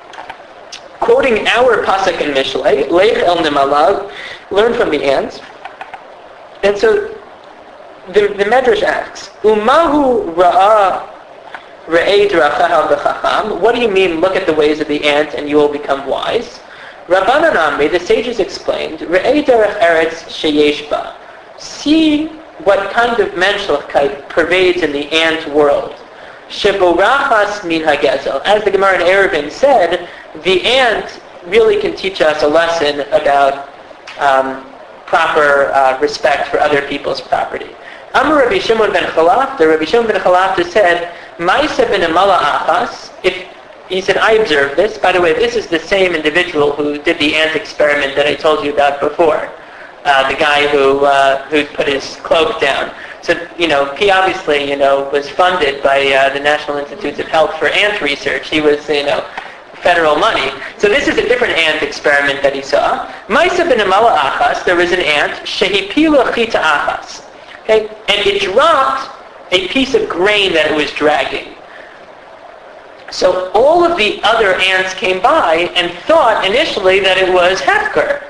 A: quoting our pasuk in Mishlei, Leich el nimalav, learn from the ants. And so the, the Medrash asks, Umahu ra'a re'ei drachaha v'chacham. What do you mean, look at the ways of the ant and you will become wise? Rabbanan Amri, the sages explained, Re'ei derech eretz sheyesh ba. See what kind of menschlichkeit pervades in the ant world. Sheborachas min hagezel. As the Gemara in Eruvin said, the ant really can teach us a lesson about um, proper uh, respect for other people's property. Amar Rabbi Shimon ben Chalaf, the Rabbi Shimon ben Chalaf said, Ma'aseh ben amala achas, if he said, I observed this. By the way, this is the same individual who did the ant experiment that I told you about before. Uh, the guy who uh, who put his cloak down. So, you know, he obviously, you know, was funded by uh, the National Institutes of Health for ant research. He was, you know, federal money. So this is a different ant experiment that he saw. Ma'aseh ben amala achas, there was an ant, shehipila chita achas. Okay, and it dropped a piece of grain that it was dragging. So all of the other ants came by and thought initially that it was hefker.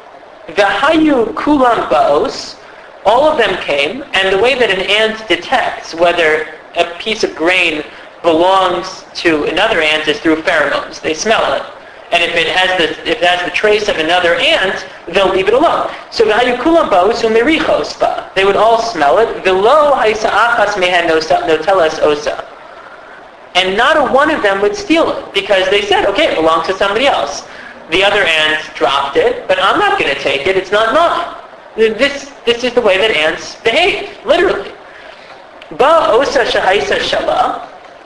A: V'hayu kulam baos, all of them came, and the way that an ant detects whether a piece of grain belongs to another ant is through pheromones. They smell it. And if it has the if it has the trace of another ant, they'll leave it alone. So v'hayu kulam baos umerichos ba. They would all smell it. V'lo haisa achas mehan notelas osa. And not a one of them would steal it because they said, okay, it belongs to somebody else. The other ants dropped it, but I'm not going to take it. It's not mine. This this is the way that ants behave, literally. Ba osa shahaisa shala.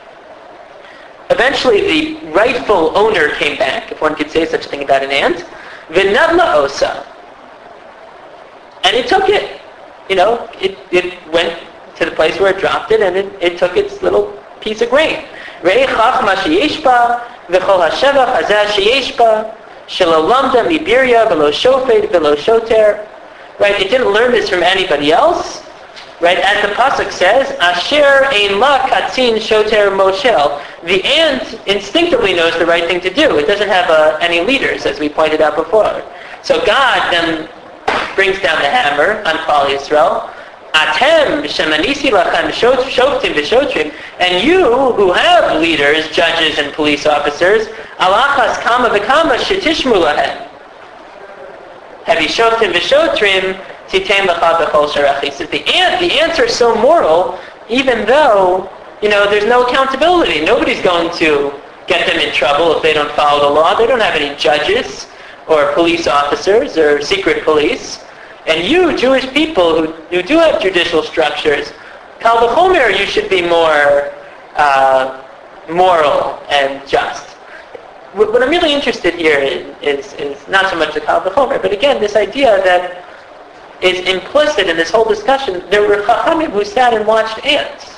A: Eventually, the rightful owner came back, if one could say such a thing about an ant. V'navla osa. And it took it. You know, it, it went to the place where it dropped it, and it, it took its little piece of grain. Re'ei chachma sheyesh ba, v'chol hashevach hazeh sheyesh ba, shelo lamda mibirya, v'lo shofet, v'lo shoter. Right? It didn't learn this from anybody else. Right? As the pasuk says, Asher ein la katzin shoter moshel. The ant instinctively knows the right thing to do. It doesn't have uh, any leaders, as we pointed out before. So God then brings down the hammer on Klal Yisrael. Atem shemanisi lachem shoftim v'shotrim, and you who have leaders, judges, and police officers, alachas kama v'kama shetishmu lahem. Hevi shoftim v'shotrim titem l'cha b'chol sharechi. So the ant, the ants are so moral, even though, you know, there's no accountability. Nobody's going to get them in trouble if they don't follow the law. They don't have any judges or police officers or secret police. And you, Jewish people who, who do have judicial structures, kal v'chomer, you should be more uh, moral and just. What, what I'm really interested here in is, is not so much the kal v'chomer, but again, this idea that is implicit in this whole discussion. There were chachamim who sat and watched ants.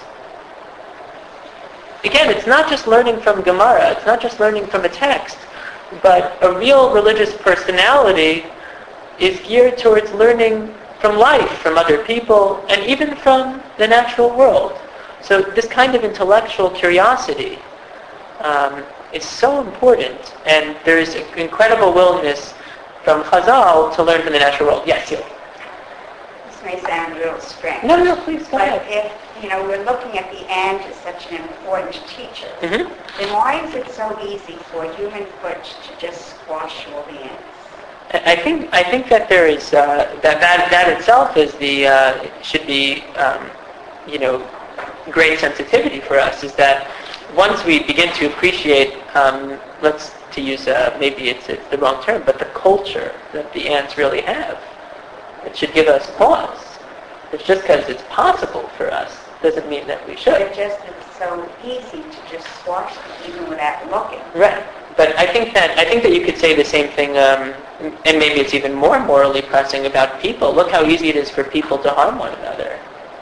A: Again, it's not just learning from Gemara, it's not just learning from a text, but a real religious personality is geared towards learning from life, from other people, and even from the natural world. So this kind of intellectual curiosity um, is so important, and there's an incredible willingness from Chazal to learn from the natural world. Yes, you.
D: This may sound a little strange.
A: No, no, please, go
D: But
A: ahead.
D: if you know, we're looking at the ant as such an important teacher.
A: Mm-hmm.
D: Then why is it so easy for a human foot to just squash all the ants?
A: I think I think that there is uh, that that that itself is the uh, should be um, you know great sensitivity for us. Is that once we begin to appreciate, um, let's to use uh, maybe it's, it's the wrong term, but the culture that the ants really have, it should give us pause. It's just because it's possible for us doesn't mean that we should.
D: It just is so easy to just squash them even without looking.
A: Right. But I think that I think that you could say the same thing, um, and maybe it's even more morally pressing about people. Look how easy it is for people to harm one another,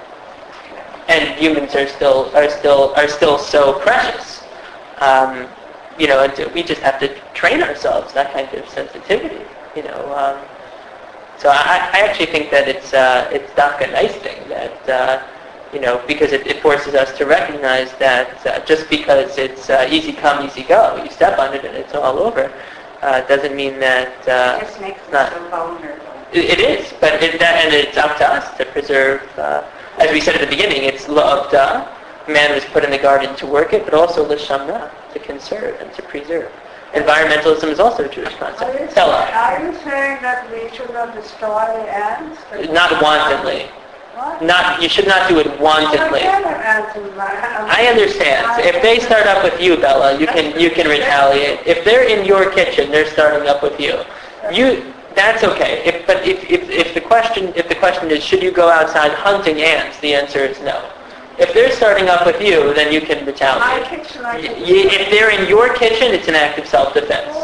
A: and humans are still are still are still so precious. Um, you know, and we just have to train ourselves that kind of sensitivity. You know, um, so I, I actually think that it's uh, it's not a nice thing that. Uh, You know, because it, it forces us to recognize that uh, just because it's uh, easy come, easy go, you step on it and it's all over, uh, doesn't mean that uh,
D: It just makes
A: it's
D: them
A: not.
D: so vulnerable.
A: It, it is, but it, that, and it's up to us to preserve. Uh, as we said at the beginning, it's la'avda. Man was put in the garden to work it, but also l'shamra, to conserve and to preserve. Environmentalism is also a Jewish
B: Are you,
A: concept. Tella,
B: are you saying that we should not destroy ants?
A: not wantonly.
B: What?
A: Not you should not do it wantonly.
B: I can't have ants in my house.
A: I understand. If they start up with you, Bella, you can you can retaliate. If they're in your kitchen, they're starting up with you. You that's okay. If, but if, if if the question if the question is should you go outside hunting ants, the answer is no. If they're starting up with you, then you can
B: My
A: retaliate.
B: kitchen, I
A: Y-
B: can...
A: y- If they're in your kitchen, it's an act of self-defense.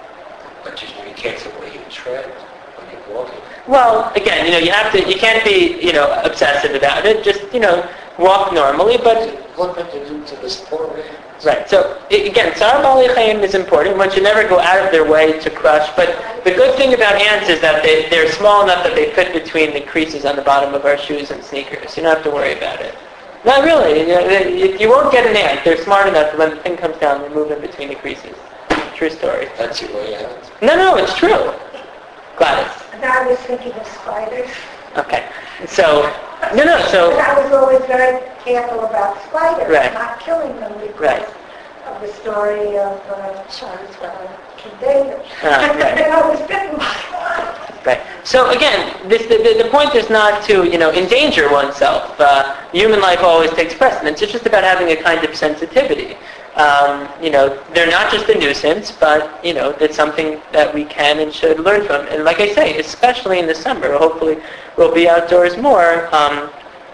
C: But you be careful where you tread when you're walking.
A: Well, again, you know, you have to you can't be you know obsessive about it. Just you know walk normally, but.
C: What did you do to this poor man?
A: Right. So i- again, Tzar Bali Chaim is important. One should never go out of their way to crush. But the good thing about ants is that they, they're small enough that they fit between the creases on the bottom of our shoes and sneakers. You don't have to worry about it. Not really. You, know, they- you won't get an ant. They're smart enough that when the thing comes down, they move in between the creases. True story.
C: That's your way out.
A: No, no, it's true. Gladys.
E: And I was thinking of spiders.
A: Okay. So, no, no. So.
E: And I was always very careful about spiders,
A: Right.
E: not killing them because
A: Right.
E: of the story of uh, Charles uh, King David.
A: Ah, right.
E: And I was bitten by one.
A: Right. So again, this, the, the, the point is not to, you know, endanger oneself. Uh, human life always takes precedence. It's just about having a kind of sensitivity. Um, you know, they're not just a nuisance, but, you know, it's something that we can and should learn from. And like I say, especially in the summer, hopefully we'll be outdoors more. Um,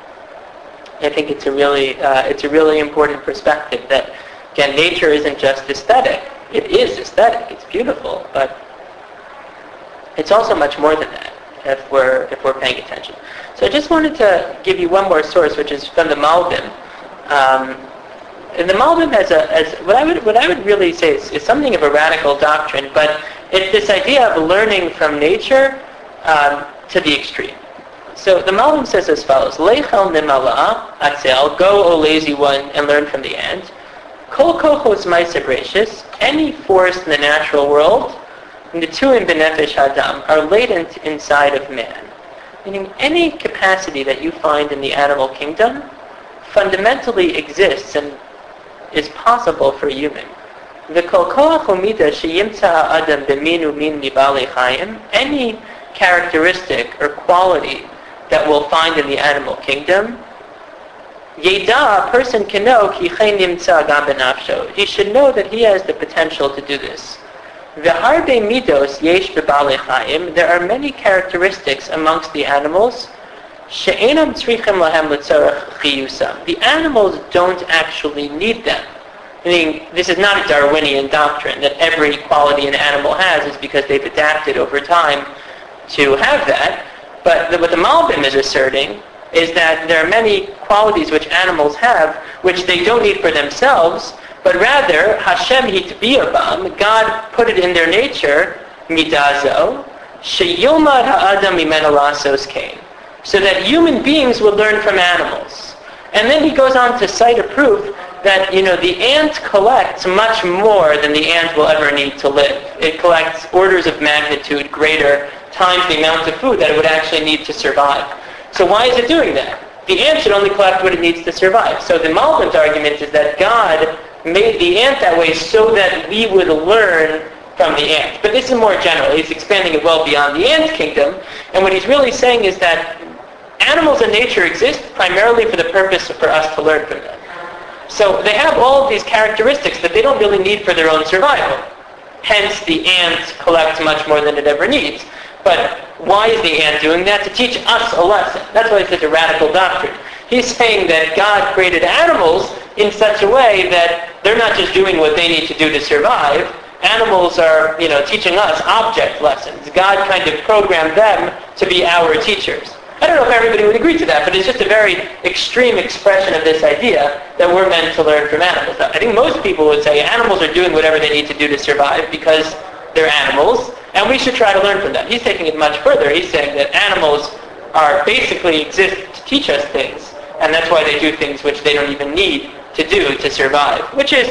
A: I think it's a really, uh, it's a really important perspective that, again, nature isn't just aesthetic. It is aesthetic. It's beautiful, but it's also much more than that if we're if we're paying attention. So I just wanted to give you one more source, which is from the Malbim. Um, and the Malbim has a as what I would what I would really say is, is something of a radical doctrine, but it's this idea of learning from nature um, to the extreme. So the Malbim says as follows: Leichel nimala atzel, go O lazy one and learn from the ant. Kol kochos ma'aseh brachus, any force in the natural world, Netuim benefesh Adam, are latent inside of man. Meaning any capacity that you find in the animal kingdom fundamentally exists and is possible for a human. V'kol koach umida sheyimtza Adam b'minu min mibali chayim, any characteristic or quality that we'll find in the animal kingdom, Yeda, a person can know ki chen nimtza gam benafsho. He should know that he has the potential to do this. V'harbe midos yesh b'balei chayim. There are many characteristics amongst the animals. She'enam tzrichim lahem l'tzarech chiyusam. The animals don't actually need them. Meaning, this is not a Darwinian doctrine that every quality an animal has is because they've adapted over time to have that. But the, what the Malbim is asserting is that there are many qualities which animals have which they don't need for themselves, but rather Hashem hitbiyabam, God put it in their nature, midazo, sheyilmad ha'adam mimenu lasos kain, so that human beings will learn from animals. And then he goes on to cite a proof that, you know, the ant collects much more than the ant will ever need to live. It collects orders of magnitude greater times the amount of food that it would actually need to survive. So why is it doing that? the ant should only collect what it needs to survive. So the Malbim's argument is that God made the ant that way so that we would learn from the ant. But this is more general. He's expanding it well beyond the ant kingdom. And what he's really saying is that animals in nature exist primarily for the purpose for us to learn from them. So they have all of these characteristics that they don't really need for their own survival. Hence, the ant collects much more than it ever needs. But why is the ant doing that? To teach us a lesson. That's why it's such a radical doctrine. He's saying that God created animals in such a way that they're not just doing what they need to do to survive. Animals are, you know, teaching us object lessons. God kind of programmed them to be our teachers. I don't know if everybody would agree to that, but it's just a very extreme expression of this idea that we're meant to learn from animals. I think most people would say animals are doing whatever they need to do to survive because they're animals, and we should try to learn from them. He's taking it much further. He's saying that animals are basically exist to teach us things, and that's why they do things which they don't even need to do to survive, which is,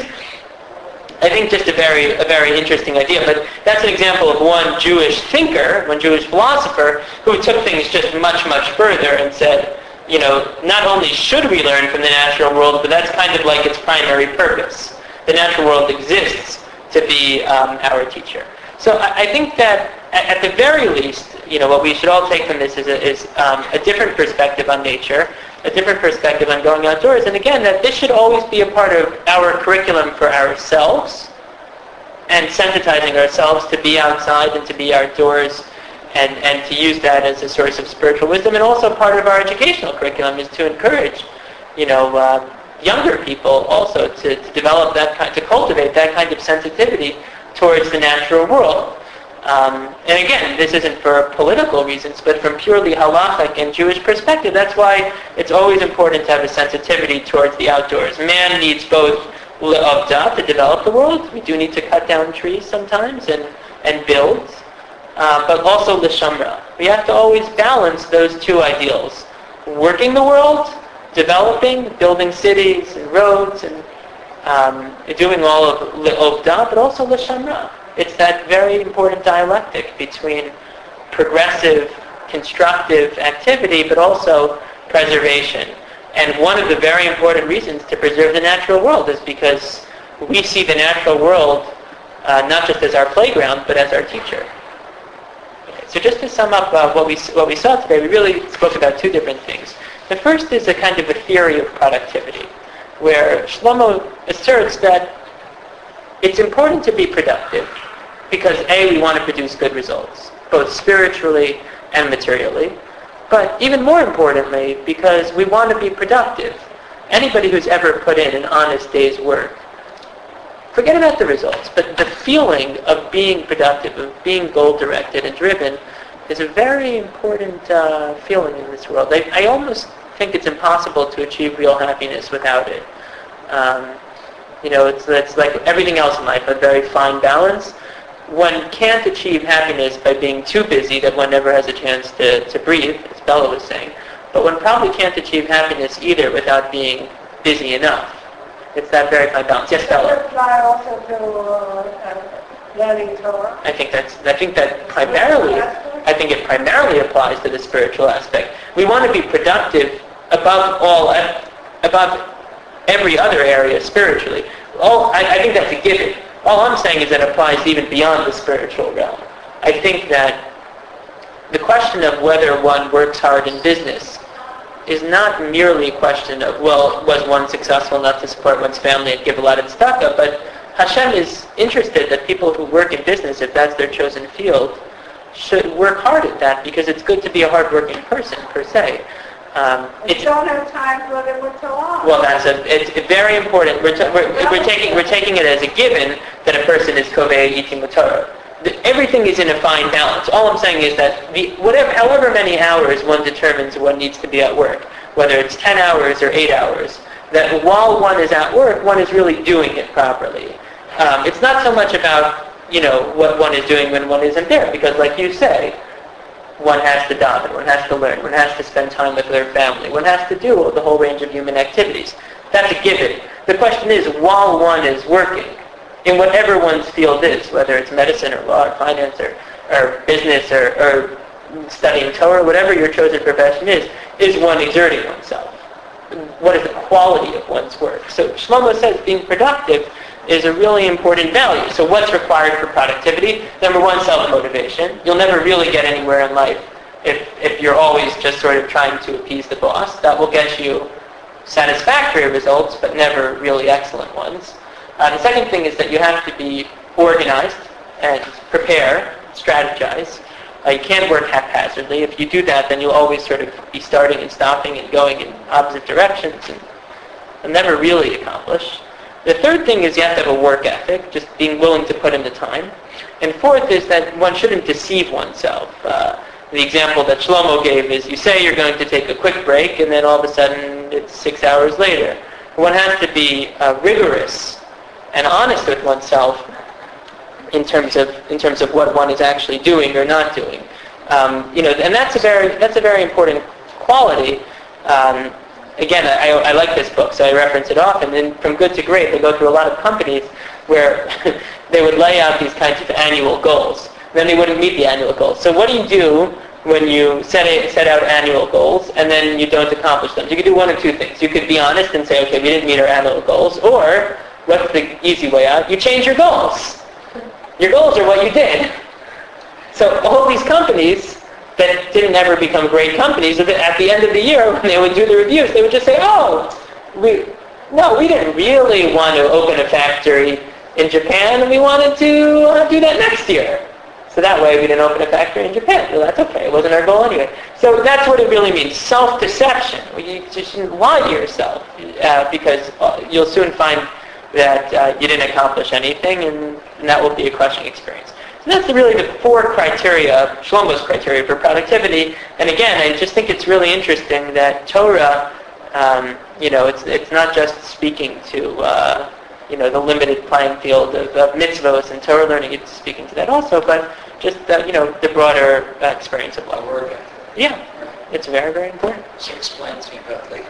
A: I think, just a very a very interesting idea. But that's an example of one Jewish thinker, one Jewish philosopher, who took things just much, much further and said, you know, not only should we learn from the natural world, but that's kind of like its primary purpose. The natural world exists to be um, our teacher. So I, I think that at, at the very least, you know, what we should all take from this is, a, is um, a different perspective on nature, a different perspective on going outdoors, and again, that this should always be a part of our curriculum for ourselves, and sensitizing ourselves to be outside and to be outdoors, and, and to use that as a source of spiritual wisdom. And also part of our educational curriculum is to encourage, you know, uh, younger people also to, to develop that kind, to cultivate that kind of sensitivity towards the natural world. Um, and again, this isn't for political reasons, but from purely halachic and Jewish perspective, that's why it's always important to have a sensitivity towards the outdoors. Man needs both le'avdah, to develop the world. We do need to cut down trees sometimes and, and build, uh, but also l'shamra. We have to always balance those two ideals. Working the world, developing, building cities and roads, and um, doing all of le'avdah, but also l'shamra. It's that very important dialectic between progressive, constructive activity, but also preservation. And one of the very important reasons to preserve the natural world is because we see the natural world uh, not just as our playground, but as our teacher. Okay, so just to sum up uh, what we what we saw today, we really spoke about two different things. The first is a kind of a theory of productivity, where Shlomo asserts that it's important to be productive because A, we want to produce good results, both spiritually and materially, but even more importantly, because we want to be productive. Anybody who's ever put in an honest day's work, forget about the results, but the feeling of being productive, of being goal-directed and driven, is a very important uh, feeling in this world. I, I almost think it's impossible to achieve real happiness without it. Um, you know, it's, it's like everything else in life, a very fine balance. One can't achieve happiness by being too busy that one never has a chance to, to breathe, as Bella was saying. But one probably can't achieve happiness either without being busy enough. It's that very fine balance. Yes, Bella?
E: Does it apply also to uh, learning Torah?
A: I think that's. I think that primarily. I think it primarily applies to the spiritual aspect. We want to be productive above all, above every other area spiritually. All I, I think that's a given. All I'm saying is that it applies even beyond the spiritual realm. I think that the question of whether one works hard in business is not merely a question of, well, was one successful enough to support one's family and give a lot of tzedakah, but Hashem is interested that people who work in business, if that's their chosen field, should work hard at that because it's good to be a hard-working person, per se. Um,
D: it's don't have time for it with Torah.
A: Well, that's a, it's very important. We're, t- we're, we're taking we're taking it as a given that a person is kovei eating with Torah. The, everything is in a fine balance. All I'm saying is that the, whatever, however many hours one determines one needs to be at work, whether it's ten hours or eight hours, that while one is at work, one is really doing it properly. Um, it's not so much about, you know, what one is doing when one isn't there, because like you say, one has to daven, one has to learn, one has to spend time with their family, one has to do the whole range of human activities. That's a given. The question is, while one is working, in whatever one's field is, whether it's medicine or law or finance or, or business or, or studying Torah, whatever your chosen profession is, is one exerting oneself. What is the quality of one's work? So Shlomo says being productive is a really important value. So what's required for productivity? Number one, self-motivation. You'll never really get anywhere in life if, if you're always just sort of trying to appease the boss. That will get you satisfactory results, but never really excellent ones. Uh, the second thing is that you have to be organized and prepare, strategize. Uh, you can't work haphazardly. If you do that, then you'll always sort of be starting and stopping and going in opposite directions and, and never really accomplish. The third thing is you have to have a work ethic, just being willing to put in the time. And fourth is that one shouldn't deceive oneself. Uh, the example that Shlomo gave is you say you're going to take a quick break and then all of a sudden it's six hours later. One has to be uh, rigorous and honest with oneself in terms of in terms of what one is actually doing or not doing, um, you know, and that's a very that's a very important quality. Um, again, I, I like this book, so I reference it often. And from good to great, they go through a lot of companies where they would lay out these kinds of annual goals. Then they wouldn't meet the annual goals. So what do you do when you set a, set out annual goals and then you don't accomplish them? You could do one of two things. You could be honest and say, okay, we didn't meet our annual goals, or what's the easy way out? You change your goals. Your goals are what you did. So all these companies that didn't ever become great companies, at the end of the year when they would do the reviews, they would just say, oh, we, no, we didn't really want to open a factory in Japan, and we wanted to uh, do that next year. So that way we didn't open a factory in Japan. Well, that's okay. It wasn't our goal anyway. So that's what it really means, self-deception. You just shouldn't lie to yourself uh, because you'll soon find that uh, you didn't accomplish anything, and, and that will be a crushing experience. So that's really the four criteria, Shlomo's criteria for productivity. And again, I just think it's really interesting that Torah, um, you know, it's it's not just speaking to, uh, you know, the limited playing field of, of mitzvos and Torah learning. It's speaking to that also, but just, uh, you know, the broader uh, experience of life.
C: Work ethic.
A: Yeah, it's very, very important.
C: So explain to me about Lakewood.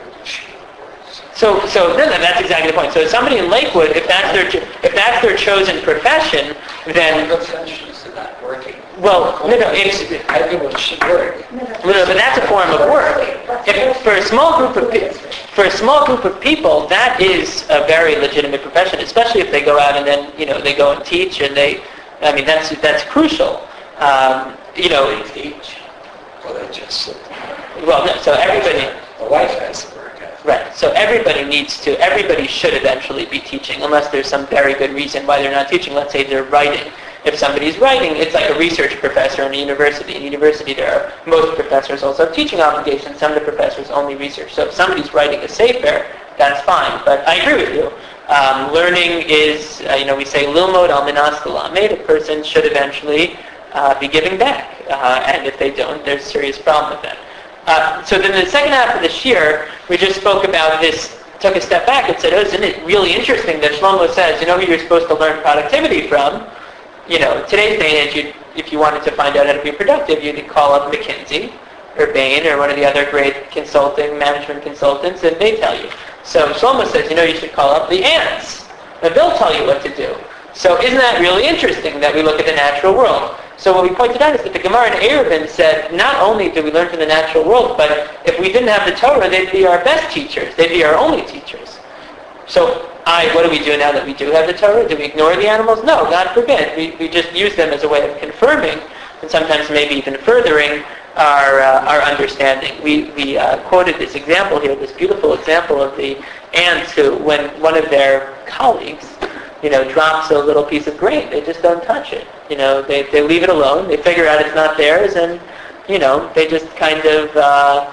A: So, so no, no, that's exactly the point. So, somebody in Lakewood, if that's their if that's their chosen profession, then
C: Professions are not working.
A: well, no, no, it's
C: I think it should work.
A: no, no, but that's a form of work. If for a small group of pe- for a small group of people, that is a very legitimate profession, especially if they go out and then you know they go and teach, and they, I mean, that's that's crucial. Um, you know,
C: They teach. Well, they just sit.
A: well, no, so everybody.
C: The wife has to work ethic.
A: Right. So everybody needs to, everybody should eventually be teaching, unless there's some very good reason why they're not teaching. Let's say they're writing. If somebody's writing, it's like a research professor in a university. In university, there are, most professors also have teaching obligations. Some of the professors only research. So if somebody's writing a sefer, that's fine. But I agree with you. Um, learning is, uh, you know, we say, lilmod al minas lamed. A person should eventually uh, be giving back. Uh, and if they don't, there's a serious problem with that. Uh, so then the second half of this year, we just spoke about this, took a step back and said, oh, isn't it really interesting that Shlomo says, you know who you're supposed to learn productivity from? You know, today's day and age, you'd, if you wanted to find out how to be productive, you'd call up McKinsey or Bain or one of the other great consulting, management consultants, and they tell you. So Shlomo says, you know, you should call up the ants, and they'll tell you what to do. So isn't that really interesting that we look at the natural world? So what we pointed out is that the Gemara in Eruvin said, not only do we learn from the natural world, but if we didn't have the Torah, they'd be our best teachers. They'd be our only teachers. So I, what do we do now that we do have the Torah? Do we ignore the animals? No, God forbid. We, we just use them as a way of confirming and sometimes maybe even furthering our uh, our understanding. We, we uh, quoted this example here, this beautiful example of the ants who, when one of their colleagues, you know, drops a little piece of grain, they just don't touch it. You know, they they leave it alone. They figure out it's not theirs, and you know, they just kind of uh,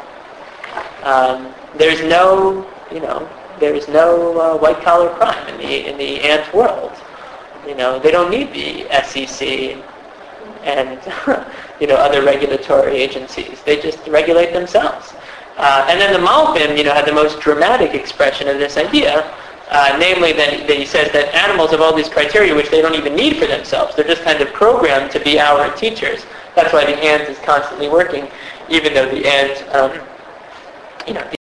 A: um, there's no you know there's no uh, white collar crime in the in the ant world. You know, they don't need the S E C and you know other regulatory agencies. They just regulate themselves. Uh, and then the Malbim, you know, had the most dramatic expression of this idea. Uh, namely, that, that he says that animals have all these criteria which they don't even need for themselves. They're just kind of programmed to be our teachers. That's why the ant is constantly working, even though the ant, um, you know,